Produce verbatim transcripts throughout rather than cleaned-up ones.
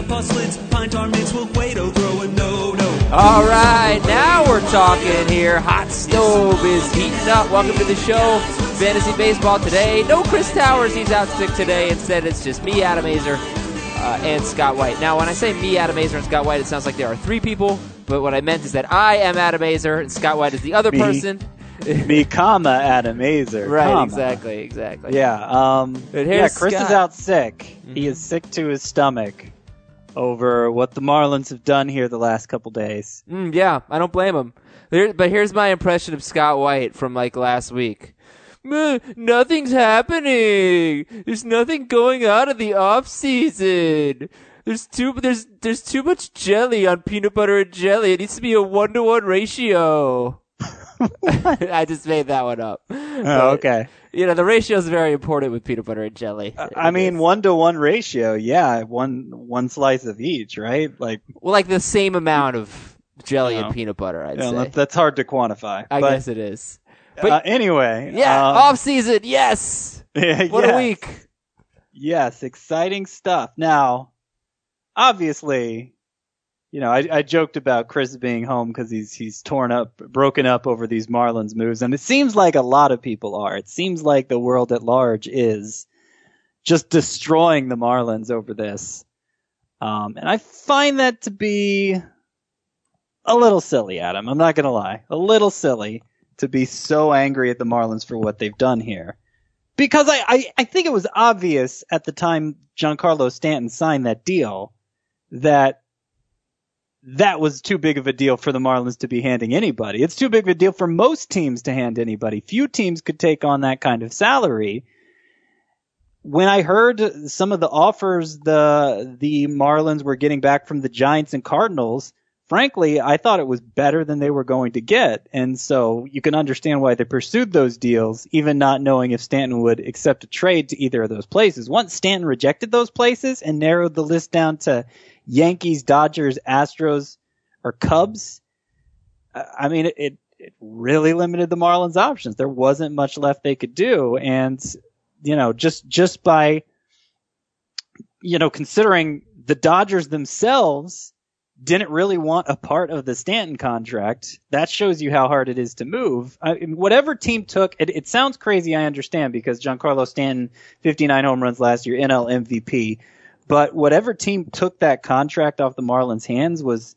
paw slits, pine tar mitts will Cueto throw a no-no. All right, now we're talking here. Hot stove is heating up. Welcome to the show. Fantasy Baseball today. No Chris Towers, he's out sick today. Instead, it's just me, Adam Azer, uh, and Scott White. Now, when I say me, Adam Azer, and Scott White, it sounds like there are three people. But what I meant is that I am Adam Azer, and Scott White is the other me, person. me, comma, Adam Azer. Right, comma. exactly, exactly. Yeah, um, yeah, Chris Scott. is out sick. Mm-hmm. He is sick to his stomach over what the Marlins have done here the last couple days. Mm, yeah, I don't blame him. There, but here's my impression of Scott White from like last week. Nothing's happening. There's nothing going on in the off season. There's too there's there's too much jelly on peanut butter and jelly. It needs to be a one to one ratio. I just made that one up. Oh, but, okay. You know, the ratio is very important with peanut butter and jelly. Uh, I mean, one to one ratio. Yeah, one one slice of each, right? Like, well, like the same amount of jelly you know, and peanut butter. I'd you know, say that, that's hard to quantify. I but, guess it is. But uh, anyway, yeah, um, off season. Yes. Yeah, what yes. a week. Yes, exciting stuff. Now, obviously, you know, I, I joked about Chris being home because he's he's torn up, broken up over these Marlins moves, and it seems like a lot of people are. It seems like the world at large is just destroying the Marlins over this, um, and I find that to be a little silly, Adam. I'm not gonna lie, a little silly to be so angry at the Marlins for what they've done here. Because I, I, I think it was obvious at the time Giancarlo Stanton signed that deal that that was too big of a deal for the Marlins to be handing anybody. It's too big of a deal for most teams to hand anybody. Few teams could take on that kind of salary. When I heard some of the offers the the Marlins were getting back from the Giants and Cardinals, frankly, I thought it was better than they were going to get. And so you can understand why they pursued those deals, even not knowing if Stanton would accept a trade to either of those places. Once Stanton rejected those places and narrowed the list down to Yankees, Dodgers, Astros, or Cubs, I mean, it, it really limited the Marlins' options. There wasn't much left they could do. And, you know, just, just by, you know, considering the Dodgers themselves didn't really want a part of the Stanton contract, that shows you how hard it is to move. I, whatever team took, it, it sounds crazy, I understand, because Giancarlo Stanton, fifty-nine home runs last year, N L M V P, but whatever team took that contract off the Marlins' hands was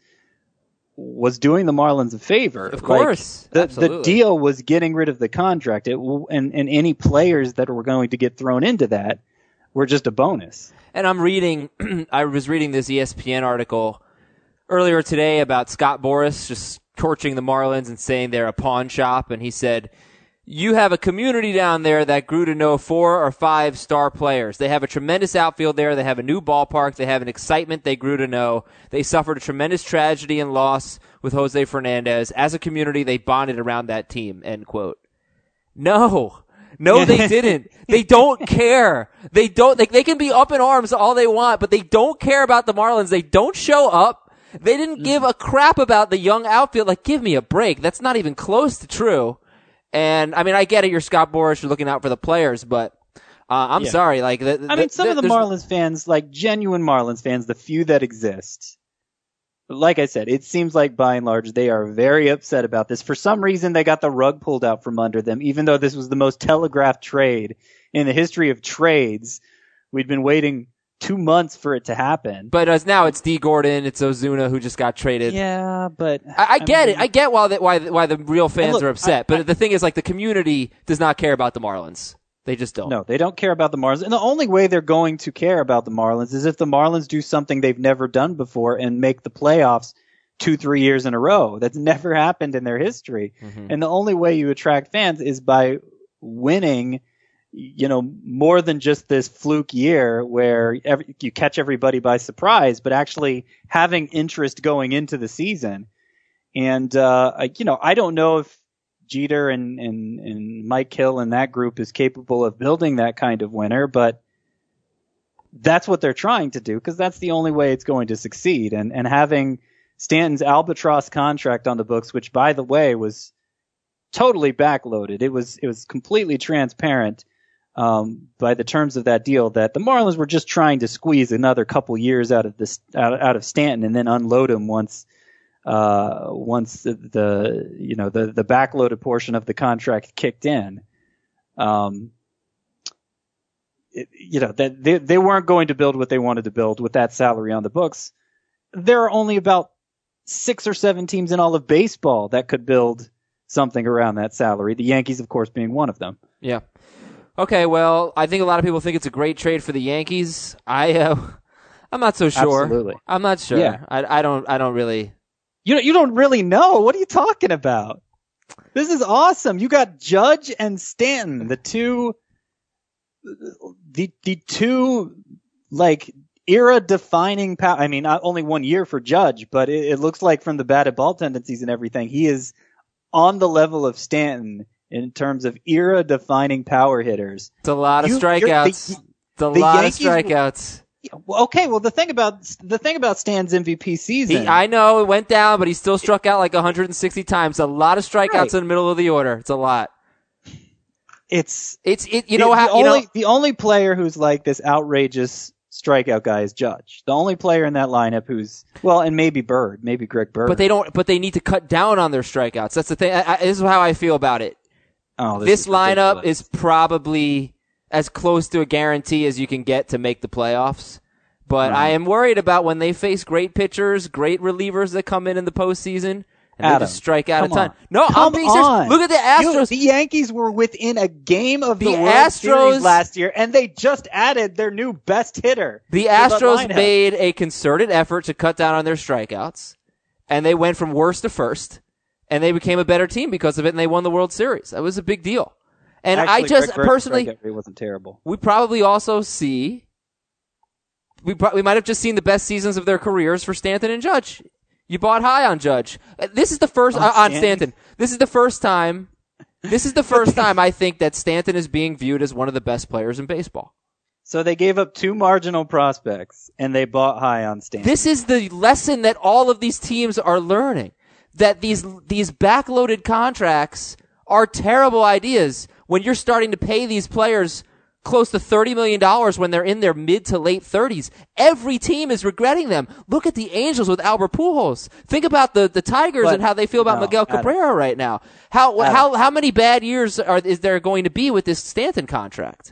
was doing the Marlins a favor. Of course. Like, the, the deal was getting rid of the contract, it, and, and any players that were going to get thrown into that were just a bonus. And I'm reading, I was reading this E S P N article earlier today about Scott Boras just torching the Marlins and saying they're a pawn shop. And he said, you have a community down there that grew to know four or five star players. They have a tremendous outfield there. They have a new ballpark. They have an excitement they grew to know. They suffered a tremendous tragedy and loss with Jose Fernandez. As a community, they bonded around that team, end quote. No. No, they didn't. They don't care. They don't, they, they can be up in arms all they want, but they don't care about the Marlins. They don't show up. They didn't give a crap about the young outfield. Like, give me a break. That's not even close to true. And, I mean, I get it. You're Scott Boras. You're looking out for the players, but uh, I'm yeah. sorry. Like, the, the, I mean, some the, of the Marlins fans, like genuine Marlins fans, the few that exist, like I said, it seems like by and large they are very upset about this. For some reason, they got the rug pulled out from under them, even though this was the most telegraphed trade in the history of trades. We'd been waiting two months for it to happen. But as now it's D. Gordon, it's Ozuna who just got traded. Yeah, but I, I, I get mean, it. I get why the, why why the real fans look, are upset. I, but I, the thing is, like, the community does not care about the Marlins. They just don't. No, they don't care about the Marlins. And the only way they're going to care about the Marlins is if the Marlins do something they've never done before and make the playoffs two, three years in a row. That's never happened in their history. Mm-hmm. And the only way you attract fans is by winning, you know, more than just this fluke year where every, you catch everybody by surprise, but actually having interest going into the season. And, uh, I, you know, I don't know if Jeter and, and, and Mike Hill and that group is capable of building that kind of winner, but that's what they're trying to do because that's the only way it's going to succeed. And, and having Stanton's albatross contract on the books, which, by the way, was totally backloaded. It was, it was completely transparent. um, by the terms of that deal that the Marlins were just trying to squeeze another couple years out of this out, out of Stanton and then unload him once uh, once the, the you know the the backloaded portion of the contract kicked in. Um, it, you know that they they weren't going to build what they wanted to build with that salary on the books. There are only about six or seven teams in all of baseball that could build something around that salary. The Yankees, of course, being one of them. Yeah. Okay, well, I think a lot of people think it's a great trade for the Yankees. I, uh, I'm not so sure. Absolutely. I'm not sure. Yeah. I, I don't. I don't really. You you don't really know. What are you talking about? This is awesome. You got Judge and Stanton, the two, the the two like era-defining power. I mean, not only one year for Judge, but it, it looks like from the batted ball tendencies and everything, he is on the level of Stanton in terms of era-defining power hitters. It's a lot of You- strikeouts. you're- It's a the lot Yankees- of strikeouts. Well, okay, well the thing about the thing about Stan's M V P season, He, I know it went down, but he still struck out like one hundred sixty times. A lot of strikeouts Right. in the middle of the order. It's a lot. it's It's it. You the, know the how you only know. the only player who's like this outrageous strikeout guy is Judge. The only player in that lineup who's well, and maybe Bird, maybe Greg Bird. But they don't. But they need to cut down on their strikeouts. That's the thing. I, I, this is how I feel about it. oh, This, is lineup ridiculous. is probably as close to a guarantee as you can get to make the playoffs. But Right. I am worried about when they face great pitchers, great relievers that come in in the postseason, and Adam, they just strike out a come ton. on. No, I'm Come being serious. on. Look at the You- Astros. the Yankees were within a game of the, The World Astros- Series last year, and they just added their new best hitter. The to that Astros lineup. made a concerted effort to cut down on their strikeouts, and they went from worst to first, and they became a better team because of it, and they won the World Series. That was a big deal. And Actually, I just Greg Bird's personally, strikeout rate wasn't terrible. we probably also see, we pro- we might have just seen the best seasons of their careers for Stanton and Judge. You bought high on Judge. Uh, This is the first On uh, on Stanton? Stanton. This is the first time. This is the first time I think that Stanton is being viewed as one of the best players in baseball. So they gave up two marginal prospects, and they bought high on Stanton. This is the lesson that all of these teams are learning. That these these backloaded contracts are terrible ideas when you're starting to pay these players close to thirty million dollars when they're in their mid to late thirties. Every team is regretting them. Look at the Angels with Albert Pujols. Think about the, the Tigers But, and how they feel about no, Miguel Adam. Cabrera right now. How Adam. how how many bad years are is there going to be with this Stanton contract?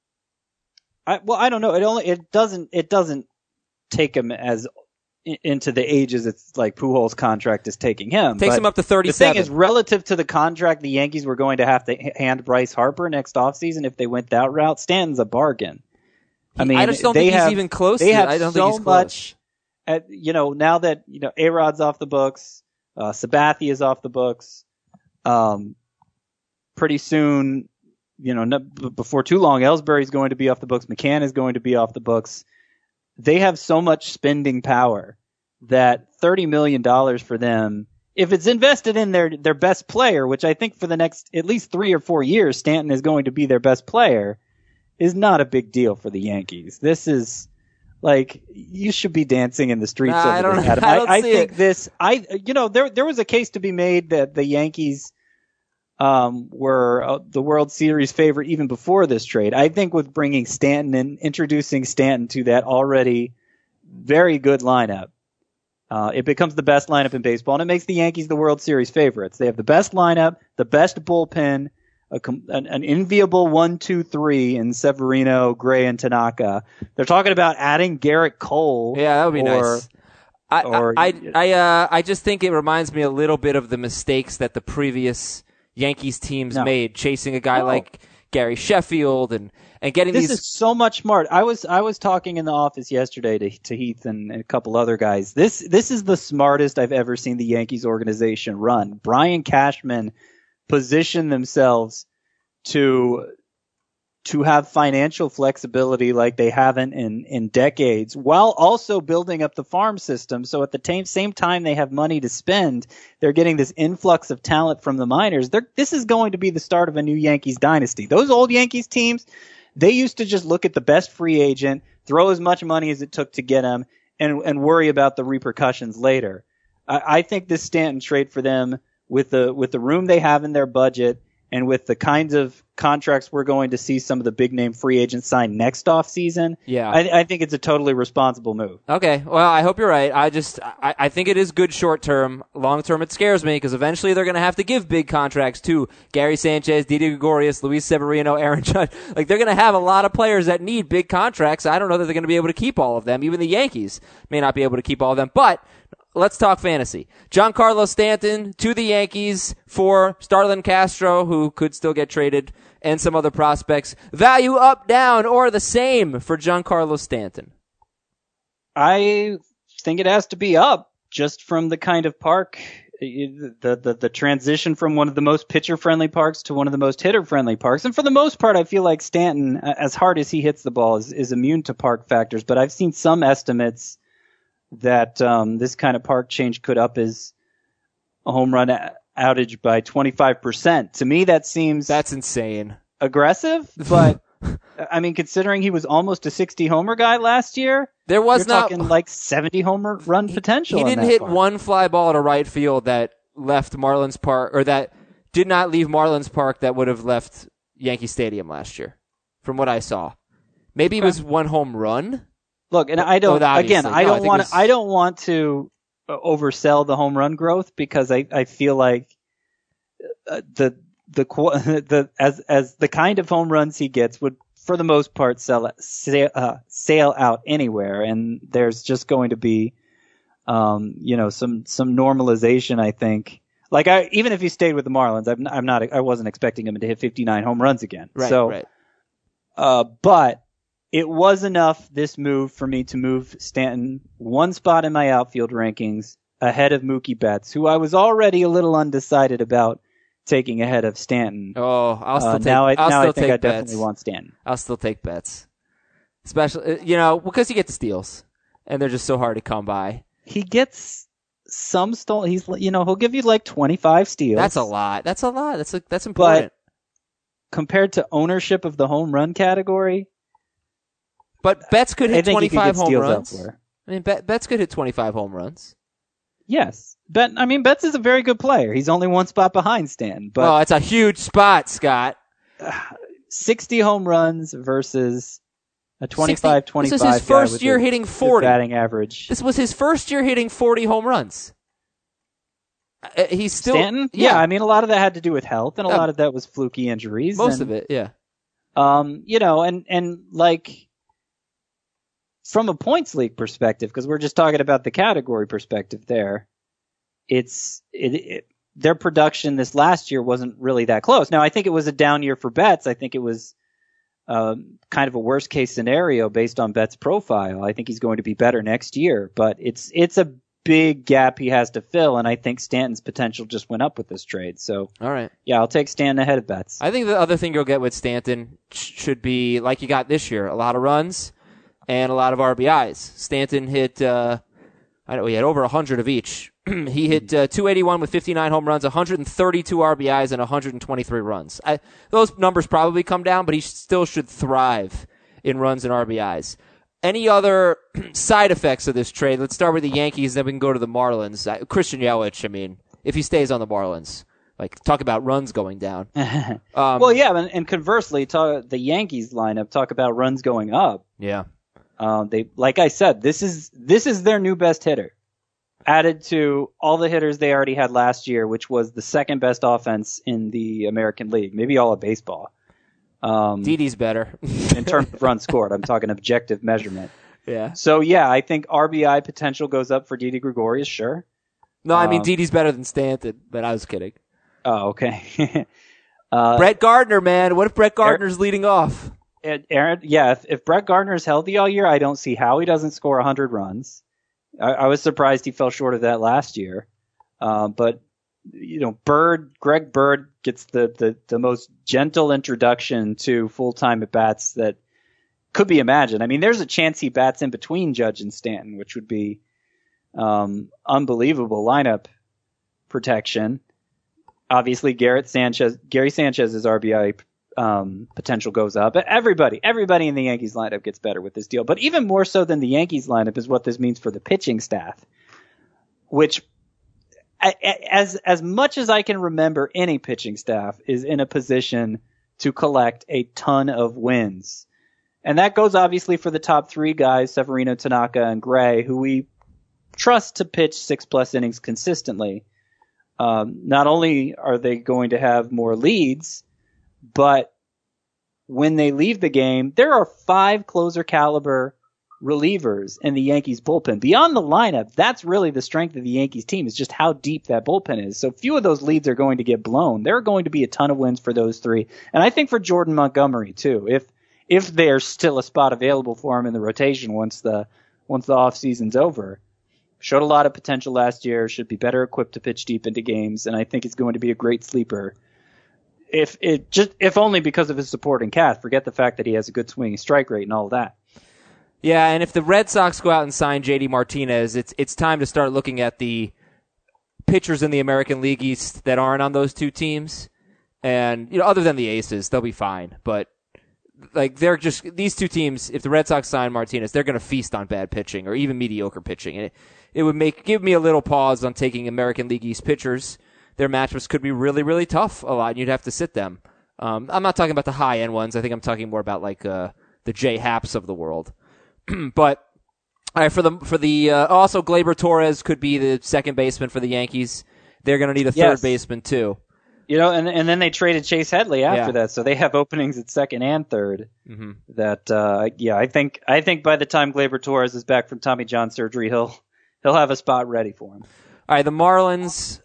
I, well, I don't know. It only it doesn't it doesn't take him as i- into the ages it's like Pujols' contract is taking him. Takes But him up to the thing thirty-seven. is, relative to the contract the Yankees were going to have to h- hand Bryce Harper next offseason if they went that route, Stanton's a bargain. I mean, I just don't they think have, he's even close. They to, have I don't so think he's close. much. At, you know, now that you know A-Rod's off the books, uh, Sabathia is off the books. Um, pretty soon, you know, no, b- before too long, Ellsbury's going to be off the books. McCann is going to be off the books. They have so much spending power that thirty million dollars for them, if it's invested in their, their best player, which I think for the next at least three or four years, Stanton is going to be their best player, is not a big deal for the Yankees. This is like, you should be dancing in the streets Nah, over I don't- this, Adam. I don't see think it. this, I, you know, there, there was a case to be made that the Yankees, um, were uh, the World Series favorite even before this trade. I think with bringing Stanton and introducing Stanton to that already very good lineup, uh, it becomes the best lineup in baseball, and it makes the Yankees the World Series favorites. They have the best lineup, the best bullpen, a com- an, an enviable one, two, three in Severino, Gray, and Tanaka. They're talking about adding Garrett Cole. Yeah, that would be or, nice. I or- I I I, uh, I just think it reminds me a little bit of the mistakes that the previous Yankees teams No. made, chasing a guy No. like Gary Sheffield and and getting This these. is so much smart. I was I was talking in the office yesterday to, to Heath and, and a couple other guys. This this is the smartest I've ever seen the Yankees organization run. Brian Cashman positioned themselves to to have financial flexibility like they haven't in, in decades, while also building up the farm system. So at the tam- same time they have money to spend, they're getting this influx of talent from the minors. They're, this is going to be the start of a new Yankees dynasty. Those old Yankees teams, they used to just look at the best free agent, throw as much money as it took to get him, and, and worry about the repercussions later. I, I think this Stanton trade for them, with the with the room they have in their budget and with the kinds of contracts we're going to see some of the big name free agents sign next offseason, Yeah. I, I think it's a totally responsible move. Okay, well, I hope you're right. I just, I, I think it is good short term. Long term, it scares me because eventually they're going to have to give big contracts to Gary Sanchez, Didi Gregorius, Luis Severino, Aaron Judge. Like, they're going to have a lot of players that need big contracts. I don't know that they're going to be able to keep all of them. Even the Yankees may not be able to keep all of them. But let's talk fantasy. Giancarlo Stanton to the Yankees for Starlin Castro, who could still get traded, and some other prospects. Value up, down, or the same for Giancarlo Stanton? I think it has to be up, just from the kind of park, the the, the transition from one of the most pitcher-friendly parks to one of the most hitter-friendly parks. And for the most part, I feel like Stanton, as hard as he hits the ball, is, is immune to park factors. But I've seen some estimates that um, this kind of park change could up his home run a- outage by twenty-five percent. To me, that seems That's insane. aggressive, but I mean, considering he was almost a sixty homer guy last year, There was you're not talking like seventy homer run potential. He in didn't that hit park. one fly ball to right field that left Marlins Park, or that did not leave Marlins Park that would have left Yankee Stadium last year, from what I saw. Maybe it was one home run. Look, and I don't. Oh, again, obviously. I No, I don't think want. it was- I don't want to uh, oversell the home run growth because I, I feel like uh, the the qu- the as as the kind of home runs he gets would, for the most part, sell sail, uh, sail out anywhere, and there's just going to be, um, you know, some some normalization. I think. Like I, even if he stayed with the Marlins, I'm, I'm not. I wasn't expecting him to hit fifty-nine home runs again. Right, so, right. Uh, but it was enough, this move, for me to move Stanton one spot in my outfield rankings ahead of Mookie Betts, who I was already a little undecided about taking ahead of Stanton. Oh, I'll still Uh, take. now I, I'll now still I think take I Betts. definitely want Stanton. I'll still take Betts, especially you know because you get the steals, and they're just so hard to come by. He gets some stole. He's, you know, he'll give you like twenty-five steals. That's a lot. That's a lot. That's a, that's important. Compared to ownership of the home run category, But Betts could I hit think you could twenty-five get home steals runs. elsewhere. I mean, Bet- Betts could hit twenty-five home runs. Yes. Bet, I mean, Betts is a very good player. He's only one spot behind Stanton, but Oh, it's a huge spot, Scott. sixty home runs versus a twenty-five twenty-five This was his guy first with year a hitting good forty. batting average. This was his first year hitting forty home runs. Uh, he's still Stanton? Yeah. I mean, a lot of that had to do with health, and a Uh, lot of that was fluky injuries. most and, of it, yeah. Um, you know, and, and like, from a points league perspective, because we're just talking about the category perspective there, it's, it, it, their production this last year wasn't really that close. Now, I think it was a down year for Betts. I think it was um, kind of a worst case scenario based on Betts' profile. I think he's going to be better next year, but it's, it's a big gap he has to fill, and I think Stanton's potential just went up with this trade. So, All right. yeah, I'll take Stanton ahead of Betts. I think the other thing you'll get with Stanton sh- should be like you got this year: a lot of runs and a lot of R B Is. Stanton hit, uh, I know he had over a hundred of each. He hit uh, two eighty-one with fifty-nine home runs, one hundred thirty-two R B Is, and one hundred twenty-three runs. I, those numbers probably come down, but he still should thrive in runs and R B Is. Any other side effects of this trade? Let's start with the Yankees, then we can go to the Marlins. Uh, Christian Yelich, I mean, if he stays on the Marlins, like talk about runs going down. Um, Well, yeah, and, and conversely, talk, the Yankees lineup talk about runs going up. yeah. Um, they, like I said, this is this is their new best hitter, added to all the hitters they already had last year, which was the second best offense in the American League, maybe all of baseball. Um, Didi's better. in terms of runs scored, I'm talking objective measurement. Yeah. So yeah, I think R B I potential goes up for Didi Gregorius, sure. No, I mean Um, Didi's better than Stanton, but I was kidding. Oh, okay. uh, Brett Gardner, man. What if Brett Gardner's leading off? And Aaron, yeah, if, if Brett Gardner is healthy all year, I don't see how he doesn't score one hundred runs. I, I was surprised he fell short of that last year. Uh, but, you know, Bird, Greg Bird gets the, the, the most gentle introduction to full-time at-bats that could be imagined. I mean, there's a chance he bats in between Judge and Stanton, which would be um, unbelievable lineup protection. Obviously, Garrett Sanchez, Gary Sanchez's R B I um, potential goes up. Everybody, everybody in the Yankees lineup gets better with this deal. But even more so than the Yankees lineup is what this means for the pitching staff, which I, as as much as I can remember, any pitching staff is in a position to collect a ton of wins. And that goes obviously for the top three guys, Severino, Tanaka, and Gray, who we trust to pitch six-plus innings consistently. Um, not only are they going to have more leads, but when they leave the game, there are five closer caliber relievers in the Yankees bullpen. Beyond the lineup, that's really the strength of the Yankees team, is just how deep that bullpen is. So few of those leads are going to get blown. There are going to be a ton of wins for those three. And I think for Jordan Montgomery too, if if there's still a spot available for him in the rotation once the once the off season's over. Showed a lot of potential last year, should be better equipped to pitch deep into games, and I think it's going to be a great sleeper. If it just if only because of his supporting cast. Forget the fact that he has a good swinging strike rate and all of that. Yeah, and if the Red Sox go out and sign J D Martinez, it's it's time to start looking at the pitchers in the American League East that aren't on those two teams. And, you know, other than the Aces, they'll be fine. But, like, they're just, these two teams, if the Red Sox sign Martinez, they're going to feast on bad pitching or even mediocre pitching. And it, it would make, give me a little pause on taking American League East pitchers. Their matchups could be really, really tough a lot, and you'd have to sit them. Um, I'm not talking about the high-end ones. I think I'm talking more about, like, uh, the J Haps of the world. But all right, for the for the uh, also Gleyber Torres could be the second baseman for the Yankees. They're going to need a third yes. baseman too. You know, and and then they traded Chase Headley after yeah. that, so they have openings at second and third. Mm-hmm. That uh, yeah, I think I think by the time Gleyber Torres is back from Tommy John surgery, he'll he'll have a spot ready for him. All right, the Marlins.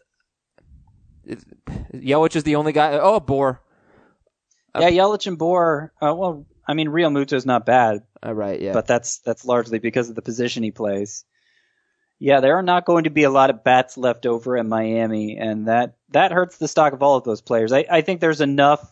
Yelich is the only guy. Oh, Bohr. Yeah, Yelich and Bohr. Uh, well, I mean, Real Muto's not bad. Uh, right, yeah. But that's that's largely because of the position he plays. Yeah, there are not going to be a lot of bats left over in Miami, and that, that hurts the stock of all of those players. I, I think there's enough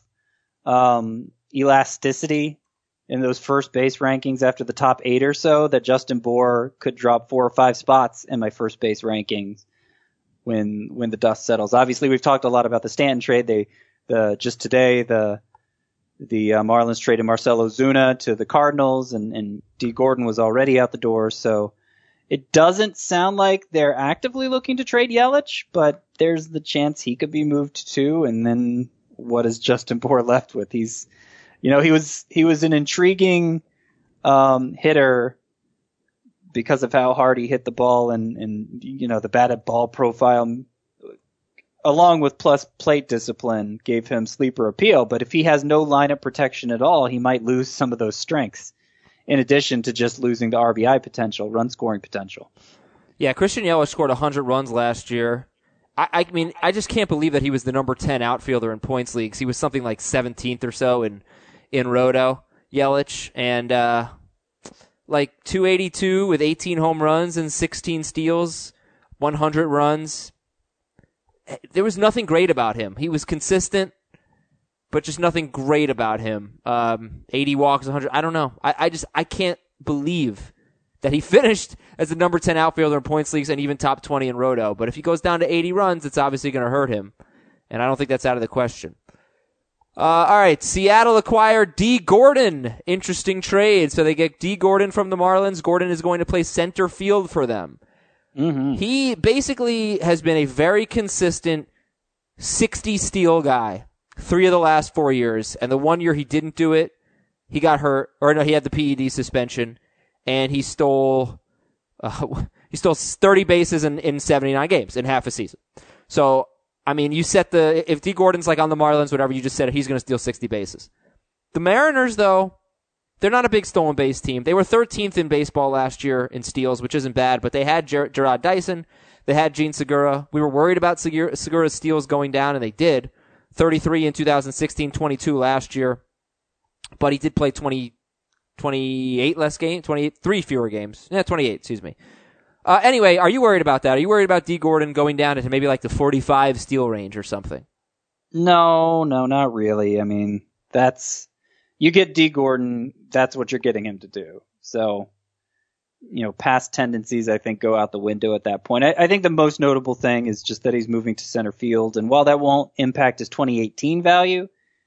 um, elasticity in those first base rankings after the top eight or so that Justin Bohr could drop four or five spots in my first base rankings when when the dust settles. Obviously, we've talked a lot about the Stanton trade. They the just today the The uh, Marlins traded Marcell Ozuna to the Cardinals, and, and D. Gordon was already out the door. So it doesn't sound like they're actively looking to trade Yelich, but there's the chance he could be moved too. And then what is Justin Bohr left with? He's, you know, he was he was an intriguing um, hitter because of how hard he hit the ball, and, and you know the batted ball profile, along with plus plate discipline, gave him sleeper appeal. But if he has no lineup protection at all, he might lose some of those strengths, in addition to just losing the R B I potential, run scoring potential. Yeah, Christian Yelich scored one hundred runs last year. I, I mean, I just can't believe that he was the number ten outfielder in points leagues. He was something like seventeenth or so in, in Roto, Yelich, and uh, like two eighty-two with eighteen home runs and sixteen steals, one hundred runs. There was nothing great about him. He was consistent, but just nothing great about him. Um, eighty walks, one hundred. I don't know. I, I just I can't believe that he finished as the number ten outfielder in points leagues and even top twenty in Roto. But if he goes down to eighty runs, it's obviously going to hurt him, and I don't think that's out of the question. Uh, all right, Seattle acquired D. Gordon. Interesting trade. So they get D. Gordon from the Marlins. Gordon is going to play center field for them. Mm-hmm. He basically has been a very consistent sixty steal guy three of the last four years. And the one year he didn't do it, he got hurt, or no, he had the P E D suspension, and he stole uh, he stole thirty bases in, in seventy-nine games in half a season. So, I mean, you set the, if D. Gordon's like on the Marlins, whatever, you just said it, he's going to steal sixty bases. The Mariners, though, they're not a big stolen base team. They were thirteenth in baseball last year in steals, which isn't bad, but they had Ger- Gerard Dyson. They had Gene Segura. We were worried about Segura- Segura's steals going down, and they did. thirty-three in two thousand sixteen, twenty-two last year. But he did play twenty, twenty-eight less games, twenty-eight, three fewer games. Yeah, twenty-eight, excuse me. Uh, anyway, are you worried about that? Are you worried about D. Gordon going down into maybe like the forty-five steal range or something? No, no, not really. I mean, that's, you get D. Gordon, that's what you're getting him to do. So, you know, past tendencies, I think, go out the window at that point. I, I think the most notable thing is just that he's moving to center field. And while that won't impact his twenty eighteen value,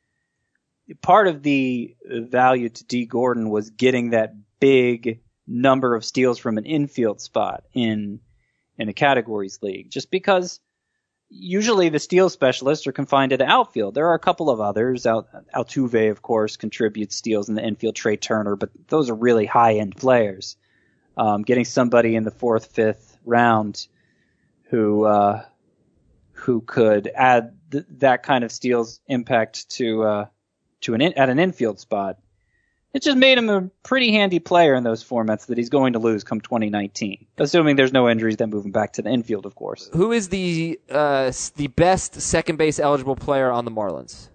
part of the value to D. Gordon was getting that big number of steals from an infield spot in in a categories league. Just because usually the steal specialists are confined to the outfield. There are a couple of others. Al- Altuve, of course, contributes steals in the infield, Trey Turner, but those are really high-end players. Um, getting somebody in the fourth, fifth round who uh, who could add th- that kind of steals impact to uh, to an in- at an infield spot, it just made him a pretty handy player in those formats that he's going to lose come twenty nineteen, assuming there's no injuries that move him back to the infield, of course. Who is the uh, the best second base eligible player on the Marlins?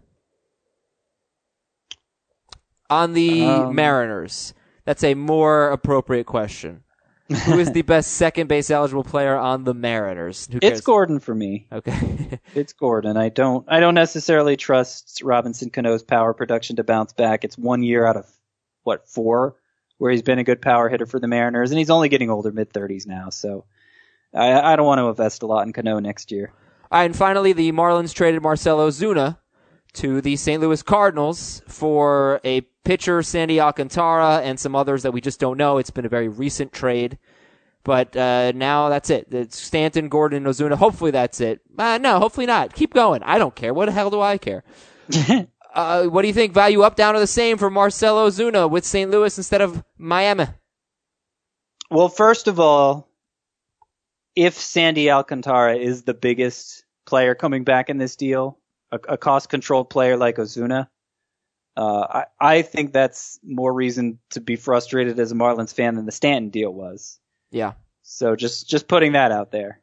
On the Um, Mariners. That's a more appropriate question. Who is the best second base eligible player on the Mariners? Who cares? It's Gordon for me. Okay. It's Gordon. I don't I don't necessarily trust Robinson Cano's power production to bounce back. It's one year out of what, four, where he's been a good power hitter for the Mariners, and he's only getting older, mid thirties now. So I, I don't want to invest a lot in Cano next year. All right, and finally, the Marlins traded Marcell Ozuna to the Saint Louis Cardinals for a pitcher, Sandy Alcantara, and some others that we just don't know. It's been a very recent trade. But uh, now that's it. It's Stanton, Gordon, and Ozuna. Hopefully that's it. Uh, no, hopefully not. Keep going. I don't care. What the hell do I care? uh, what do you think? Value up, down, or the same for Marcell Ozuna with Saint Louis instead of Miami? Well, first of all, if Sandy Alcantara is the biggest player coming back in this deal, a, a cost-controlled player like Ozuna, uh, I, I think that's more reason to be frustrated as a Marlins fan than the Stanton deal was. Yeah. So just just putting that out there.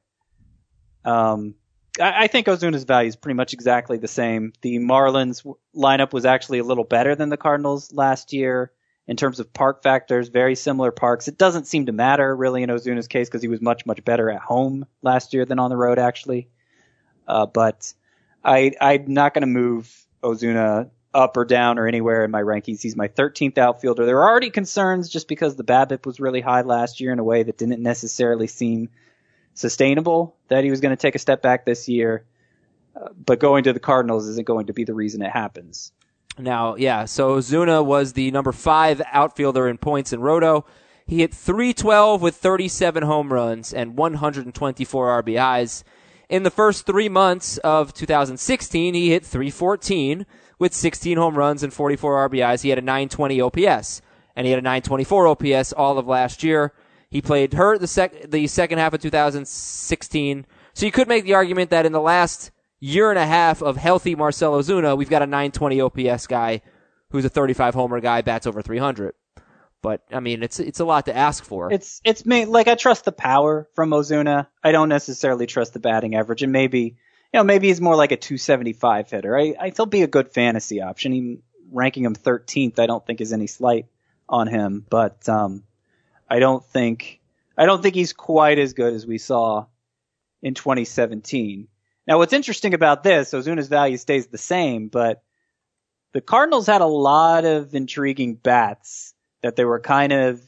Um, I, I think Ozuna's value is pretty much exactly the same. The Marlins w- lineup was actually a little better than the Cardinals last year in terms of park factors, very similar parks. It doesn't seem to matter really in Ozuna's case because he was much, much better at home last year than on the road, actually. Uh, but I, I'm not going to move Ozuna up or down or anywhere in my rankings. He's my thirteenth outfielder. There are already concerns just because the BABIP was really high last year in a way that didn't necessarily seem sustainable, that he was going to take a step back this year. Uh, but going to the Cardinals isn't going to be the reason it happens. Now, yeah, so Ozuna was the number five outfielder in points in Roto. He hit three twelve with thirty-seven home runs and one hundred twenty-four R B Is. In the first three months of two thousand sixteen, he hit three fourteen with sixteen home runs and forty-four R B Is. He had a nine twenty O P S, and he had a nine twenty-four O P S all of last year. He played hurt the, sec- the second half of two thousand sixteen. So you could make the argument that in the last year and a half of healthy Marcell Ozuna, we've got a nine twenty O P S guy who's a thirty-five homer guy, bats over three hundred. But, I mean, it's it's a lot to ask for. It's, it's me, like I trust the power from Ozuna. I don't necessarily trust the batting average, and maybe, you know, maybe he's more like a two seventy-five hitter. I, I he'll be a good fantasy option. Even ranking him thirteenth, I don't think is any slight on him, but, um, I don't think, I don't think he's quite as good as we saw in twenty seventeen. Now, what's interesting about this, Ozuna's value stays the same, but the Cardinals had a lot of intriguing bats that they were kind of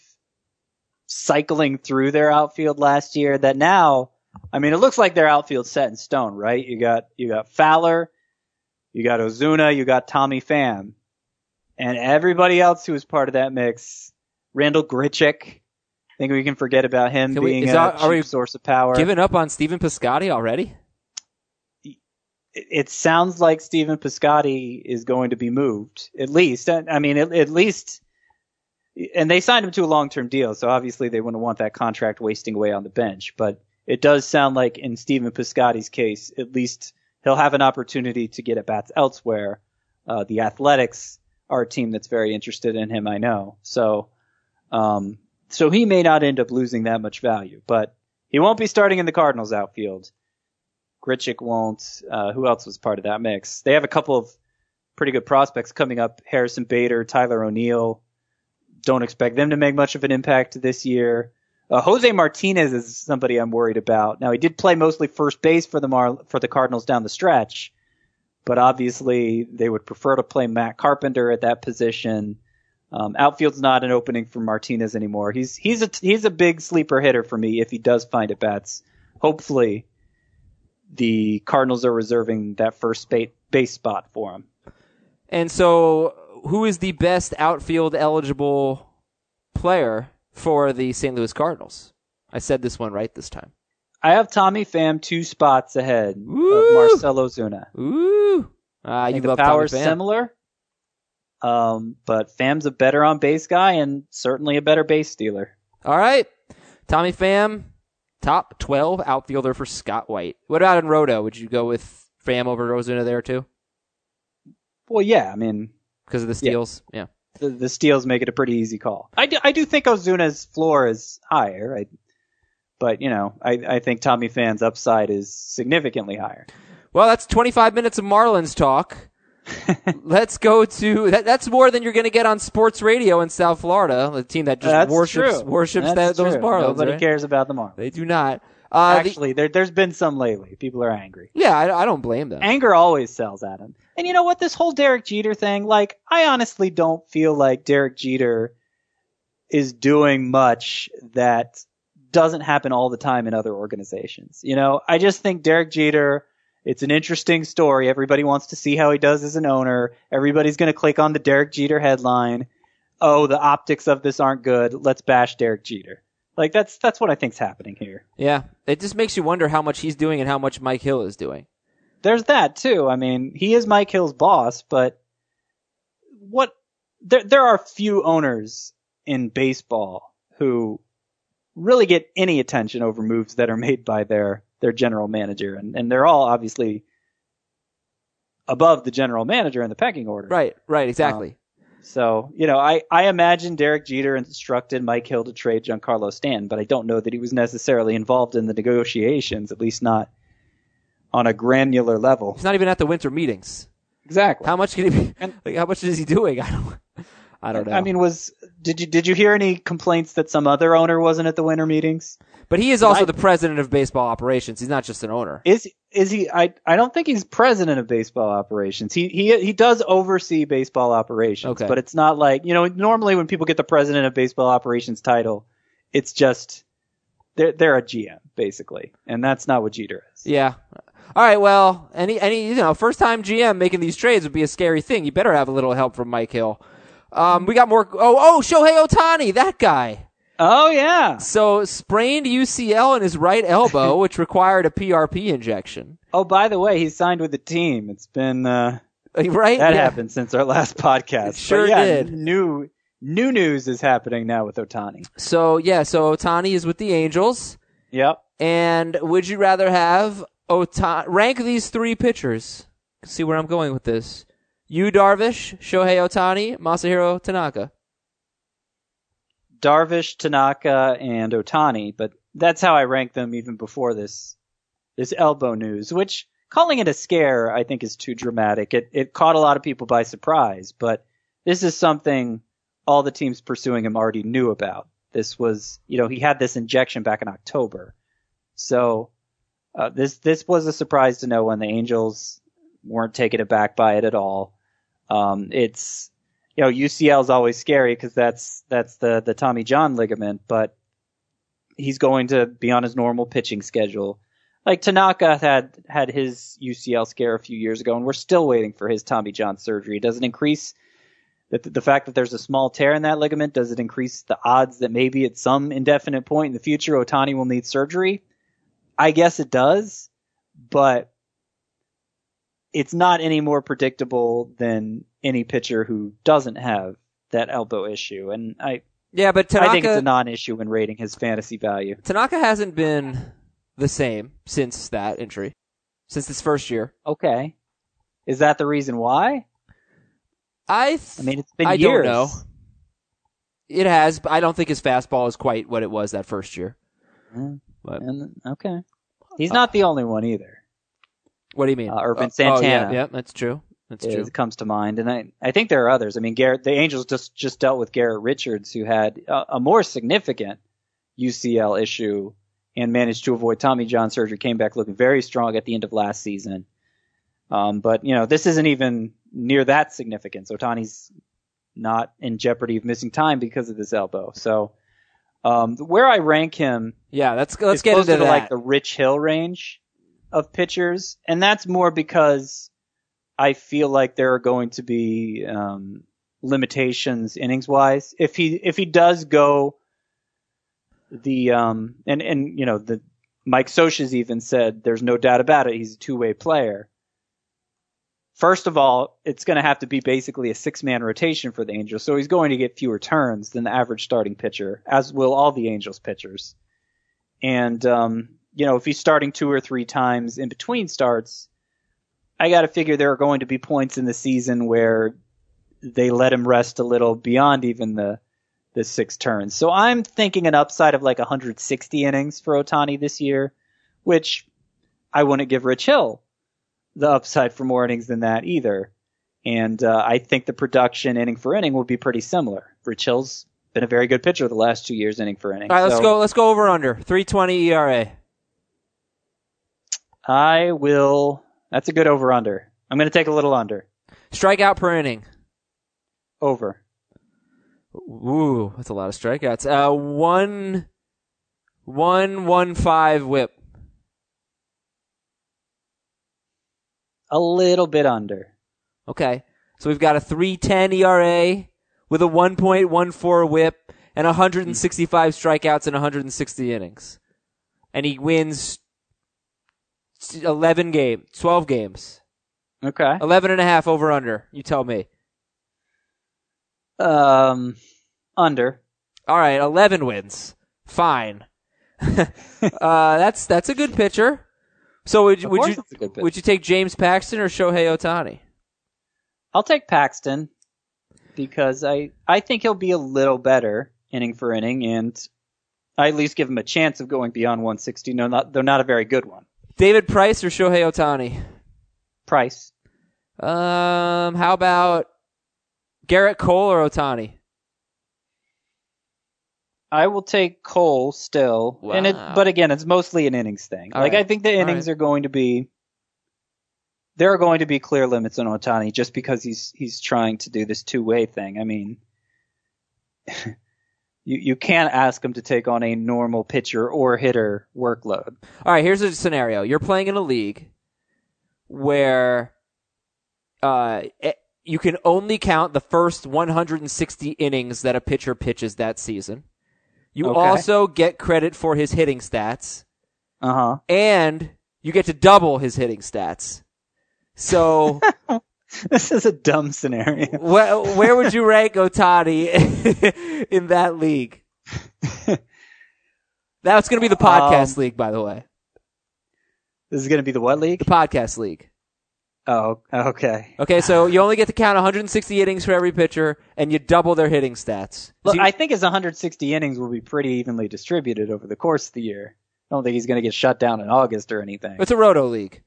cycling through their outfield last year that now, I mean, it looks like their outfield's set in stone, right? You got, you got Fowler, you got Ozuna, you got Tommy Pham, and everybody else who was part of that mix, Randall Grichuk. I think we can forget about him Can we- being is a that- are cheap we source of power. Giving up on Stephen Piscotty already? It, it sounds like Stephen Piscotty is going to be moved, at least. I, I mean, at, at least, and they signed him to a long-term deal, so obviously they wouldn't want that contract wasting away on the bench. But it does sound like in Stephen Piscotty's case, at least he'll have an opportunity to get at bats elsewhere. Uh, the Athletics are a team that's very interested in him, I know. So, um, so he may not end up losing that much value, but he won't be starting in the Cardinals outfield. Grichuk won't. Uh, who else was part of that mix? They have a couple of pretty good prospects coming up. Harrison Bader, Tyler O'Neill. Don't expect them to make much of an impact this year. Uh, Jose Martinez is somebody I'm worried about. Now, he did play mostly first base for the Mar- for the Cardinals down the stretch, but obviously they would prefer to play Matt Carpenter at that position. Um, outfield's not an opening for Martinez anymore. He's he's a he's a big sleeper hitter for me if he does find at bats. Hopefully, the Cardinals are reserving that first base base spot for him. And so, who is the best outfield eligible player for the Saint Louis Cardinals? I said this one right this time. I have Tommy Pham two spots ahead Ooh. of Marcell Ozuna. Ooh. Ah, I you think the love Tommy power's Pham. similar, um, but Pham's a better on base guy and certainly a better base stealer. All right. Tommy Pham, top twelve outfielder for Scott White. What about in Roto? Would you go with Pham over Ozuna there too? Well, yeah, I mean, Because of the steals? Yeah. yeah. The, the steals make it a pretty easy call. I do, I do think Ozuna's floor is higher, I, but, you know, I, I think Tommy Pham's upside is significantly higher. Well, that's twenty-five minutes of Marlins talk. Let's go to that, that's more than you're going to get on sports radio in South Florida, the team that just That's worships true. worships That's that, those true. Marlins. Nobody right? cares about the Marlins. They do not. Uh, the- Actually, there, there's been some lately. People are angry. yeah, I, I don't blame them. Anger always sells at him. And you know what? This whole Derek Jeter thing, like, I honestly don't feel like Derek Jeter is doing much that doesn't happen all the time in other organizations. You know, I just think Derek Jeter, it's an interesting story. Everybody wants to see how he does as an owner. Everybody's going to click on the Derek Jeter headline. Oh, the optics of this aren't good. Let's bash Derek Jeter. Like, that's that's what I think's happening here. Yeah, it just makes you wonder how much he's doing and how much Mike Hill is doing. There's that too. I mean, he is Mike Hill's boss, but what there there are few owners in baseball who really get any attention over moves that are made by their their general manager, and and they're all obviously above the general manager in the pecking order. Right, right, exactly. Um, so, you know, I, I imagine Derek Jeter instructed Mike Hill to trade Giancarlo Stanton, but I don't know that he was necessarily involved in the negotiations, at least not on a granular level. He's not even at the winter meetings. Exactly. How much can he be? And- Like, how much is he doing? I don't. I don't know. I mean, was did you did you hear any complaints that some other owner wasn't at the winter meetings? but he is also I- the president of baseball operations. He's not just an owner. Is is he? I I don't think he's president of baseball operations. He he he does oversee baseball operations, Okay. but it's not like, you know, normally when people get the president of baseball operations title, it's just they're they're a G M basically, and that's not what Jeter is. Yeah. All right. Well, any any you know first time G M making these trades would be a scary thing. You better have a little help from Mike Hill. Um, we got more. Oh, oh, Shohei Ohtani, that guy. Oh yeah. So sprained U C L in his right elbow, which required a P R P injection. Oh, by the way, he signed with the team. It's been uh, Right? that Yeah. happened since our last podcast. It sure but yeah, did. New new news is happening now with Ohtani. So yeah, so Ohtani is with the Angels. Yep. And would you rather have Ohtani rank these three pitchers? See where I'm going with this. Yu Darvish, Shohei Ohtani, Masahiro Tanaka. Darvish, Tanaka, and Ohtani, but that's how I rank them even before this this elbow news, which calling it a scare I think is too dramatic. It it caught a lot of people by surprise, but this is something all the teams pursuing him already knew about. This was, you know, he had this injection back in October. So uh, this this was a surprise to no one. The Angels weren't taken aback by it at all. Um, it's, you know, U C L is always scary because that's that's the the Tommy John ligament, but he's going to be on his normal pitching schedule. Like Tanaka had had his U C L scare a few years ago, and we're still waiting for his Tommy John surgery. It doesn't increase the, the fact that there's a small tear in that ligament. Does it increase the odds that maybe at some indefinite point in the future Ohtani will need surgery? I guess it does, but it's not any more predictable than any pitcher who doesn't have that elbow issue. And I, Yeah, but Tanaka I think it's a non-issue when rating his fantasy value. Tanaka hasn't been the same since that injury, since his first year. Okay. Is that the reason why? I th- I mean, it's been I years. don't know. It has, but I don't think his fastball is quite what it was that first year. Mm, But and, okay. He's not the only one either. what do you mean? Uh, Urban Oh, oh, Santana. yeah, yeah, that's true. That's It true. comes to mind, and I, I think there are others. I mean, Garrett, the Angels just, just dealt with Garrett Richards, who had a, a more significant U C L issue and managed to avoid Tommy John surgery. Came back looking very strong at the end of last season. Um, but you know, this isn't even near that significant. So Ohtani's not in jeopardy of missing time because of this elbow. So um, where I rank him, Yeah, let's let's is get closer into to that. like the Rich Hill range of pitchers, and that's more because I feel like there are going to be um, limitations innings wise. If he if he does go the um and and you know the Mike Scioscia's even said there's no doubt about it. He's a two-way player. First of all, it's going to have to be basically a six-man rotation for the Angels, so he's going to get fewer turns than the average starting pitcher, as will all the Angels pitchers. And, um, you know, if he's starting two or three times in between starts, I got to figure there are going to be points in the season where they let him rest a little beyond even the the six turns. So I'm thinking an upside of like one hundred sixty innings for Ohtani this year, which I wouldn't give Rich Hill the upside for more innings than that either. And uh, I think the production inning for inning will be pretty similar. Rich Hill's been a very good pitcher the last two years inning for inning. All right, let's so go. Let's go over under three twenty E R A. I will. That's a good over under. I'm going to take a little under. Strikeout per inning. Over. Ooh, that's a lot of strikeouts. Uh, one, one, one five whip. A little bit under. Okay, so we've got a three ten E R A with a one point one four whip and one hundred sixty-five strikeouts in one hundred sixty innings, and he wins eleven games, twelve games. Okay. eleven and a half over under. You tell me. Um, under. All right, eleven wins. Fine. uh, that's that's a good pitcher. So would Of would course you it's a good pitcher. would you take James Paxton or Shohei Ohtani? I'll take Paxton because I I think he'll be a little better inning for inning, and I at least give him a chance of going beyond one sixty. No, not though not a very good one. David Price or Shohei Ohtani? Price. Um, how about Garrett Cole or Ohtani? I will take Cole still, Wow. and it, but again, it's mostly an innings thing. All like right. I think the innings right. are going to be. There are going to be clear limits on Ohtani just because he's he's trying to do this two way thing. I mean, you you can't ask him to take on a normal pitcher or hitter workload. All right, here's a scenario. You're playing in a league where uh, it, you can only count the first one hundred sixty innings that a pitcher pitches that season. You Okay. also get credit for his hitting stats, Uh huh. and you get to double his hitting stats. So, This is a dumb scenario. wh- where would you rank Ohtani in that league? That's going to be the podcast Um, league, by the way. This is going to be the what league? The podcast league. Oh, okay. Okay, so you only get to count one hundred sixty innings for every pitcher, and you double their hitting stats. Look, So you- I think his one hundred sixty innings will be pretty evenly distributed over the course of the year. I don't think he's going to get shut down in August or anything. it's a roto league.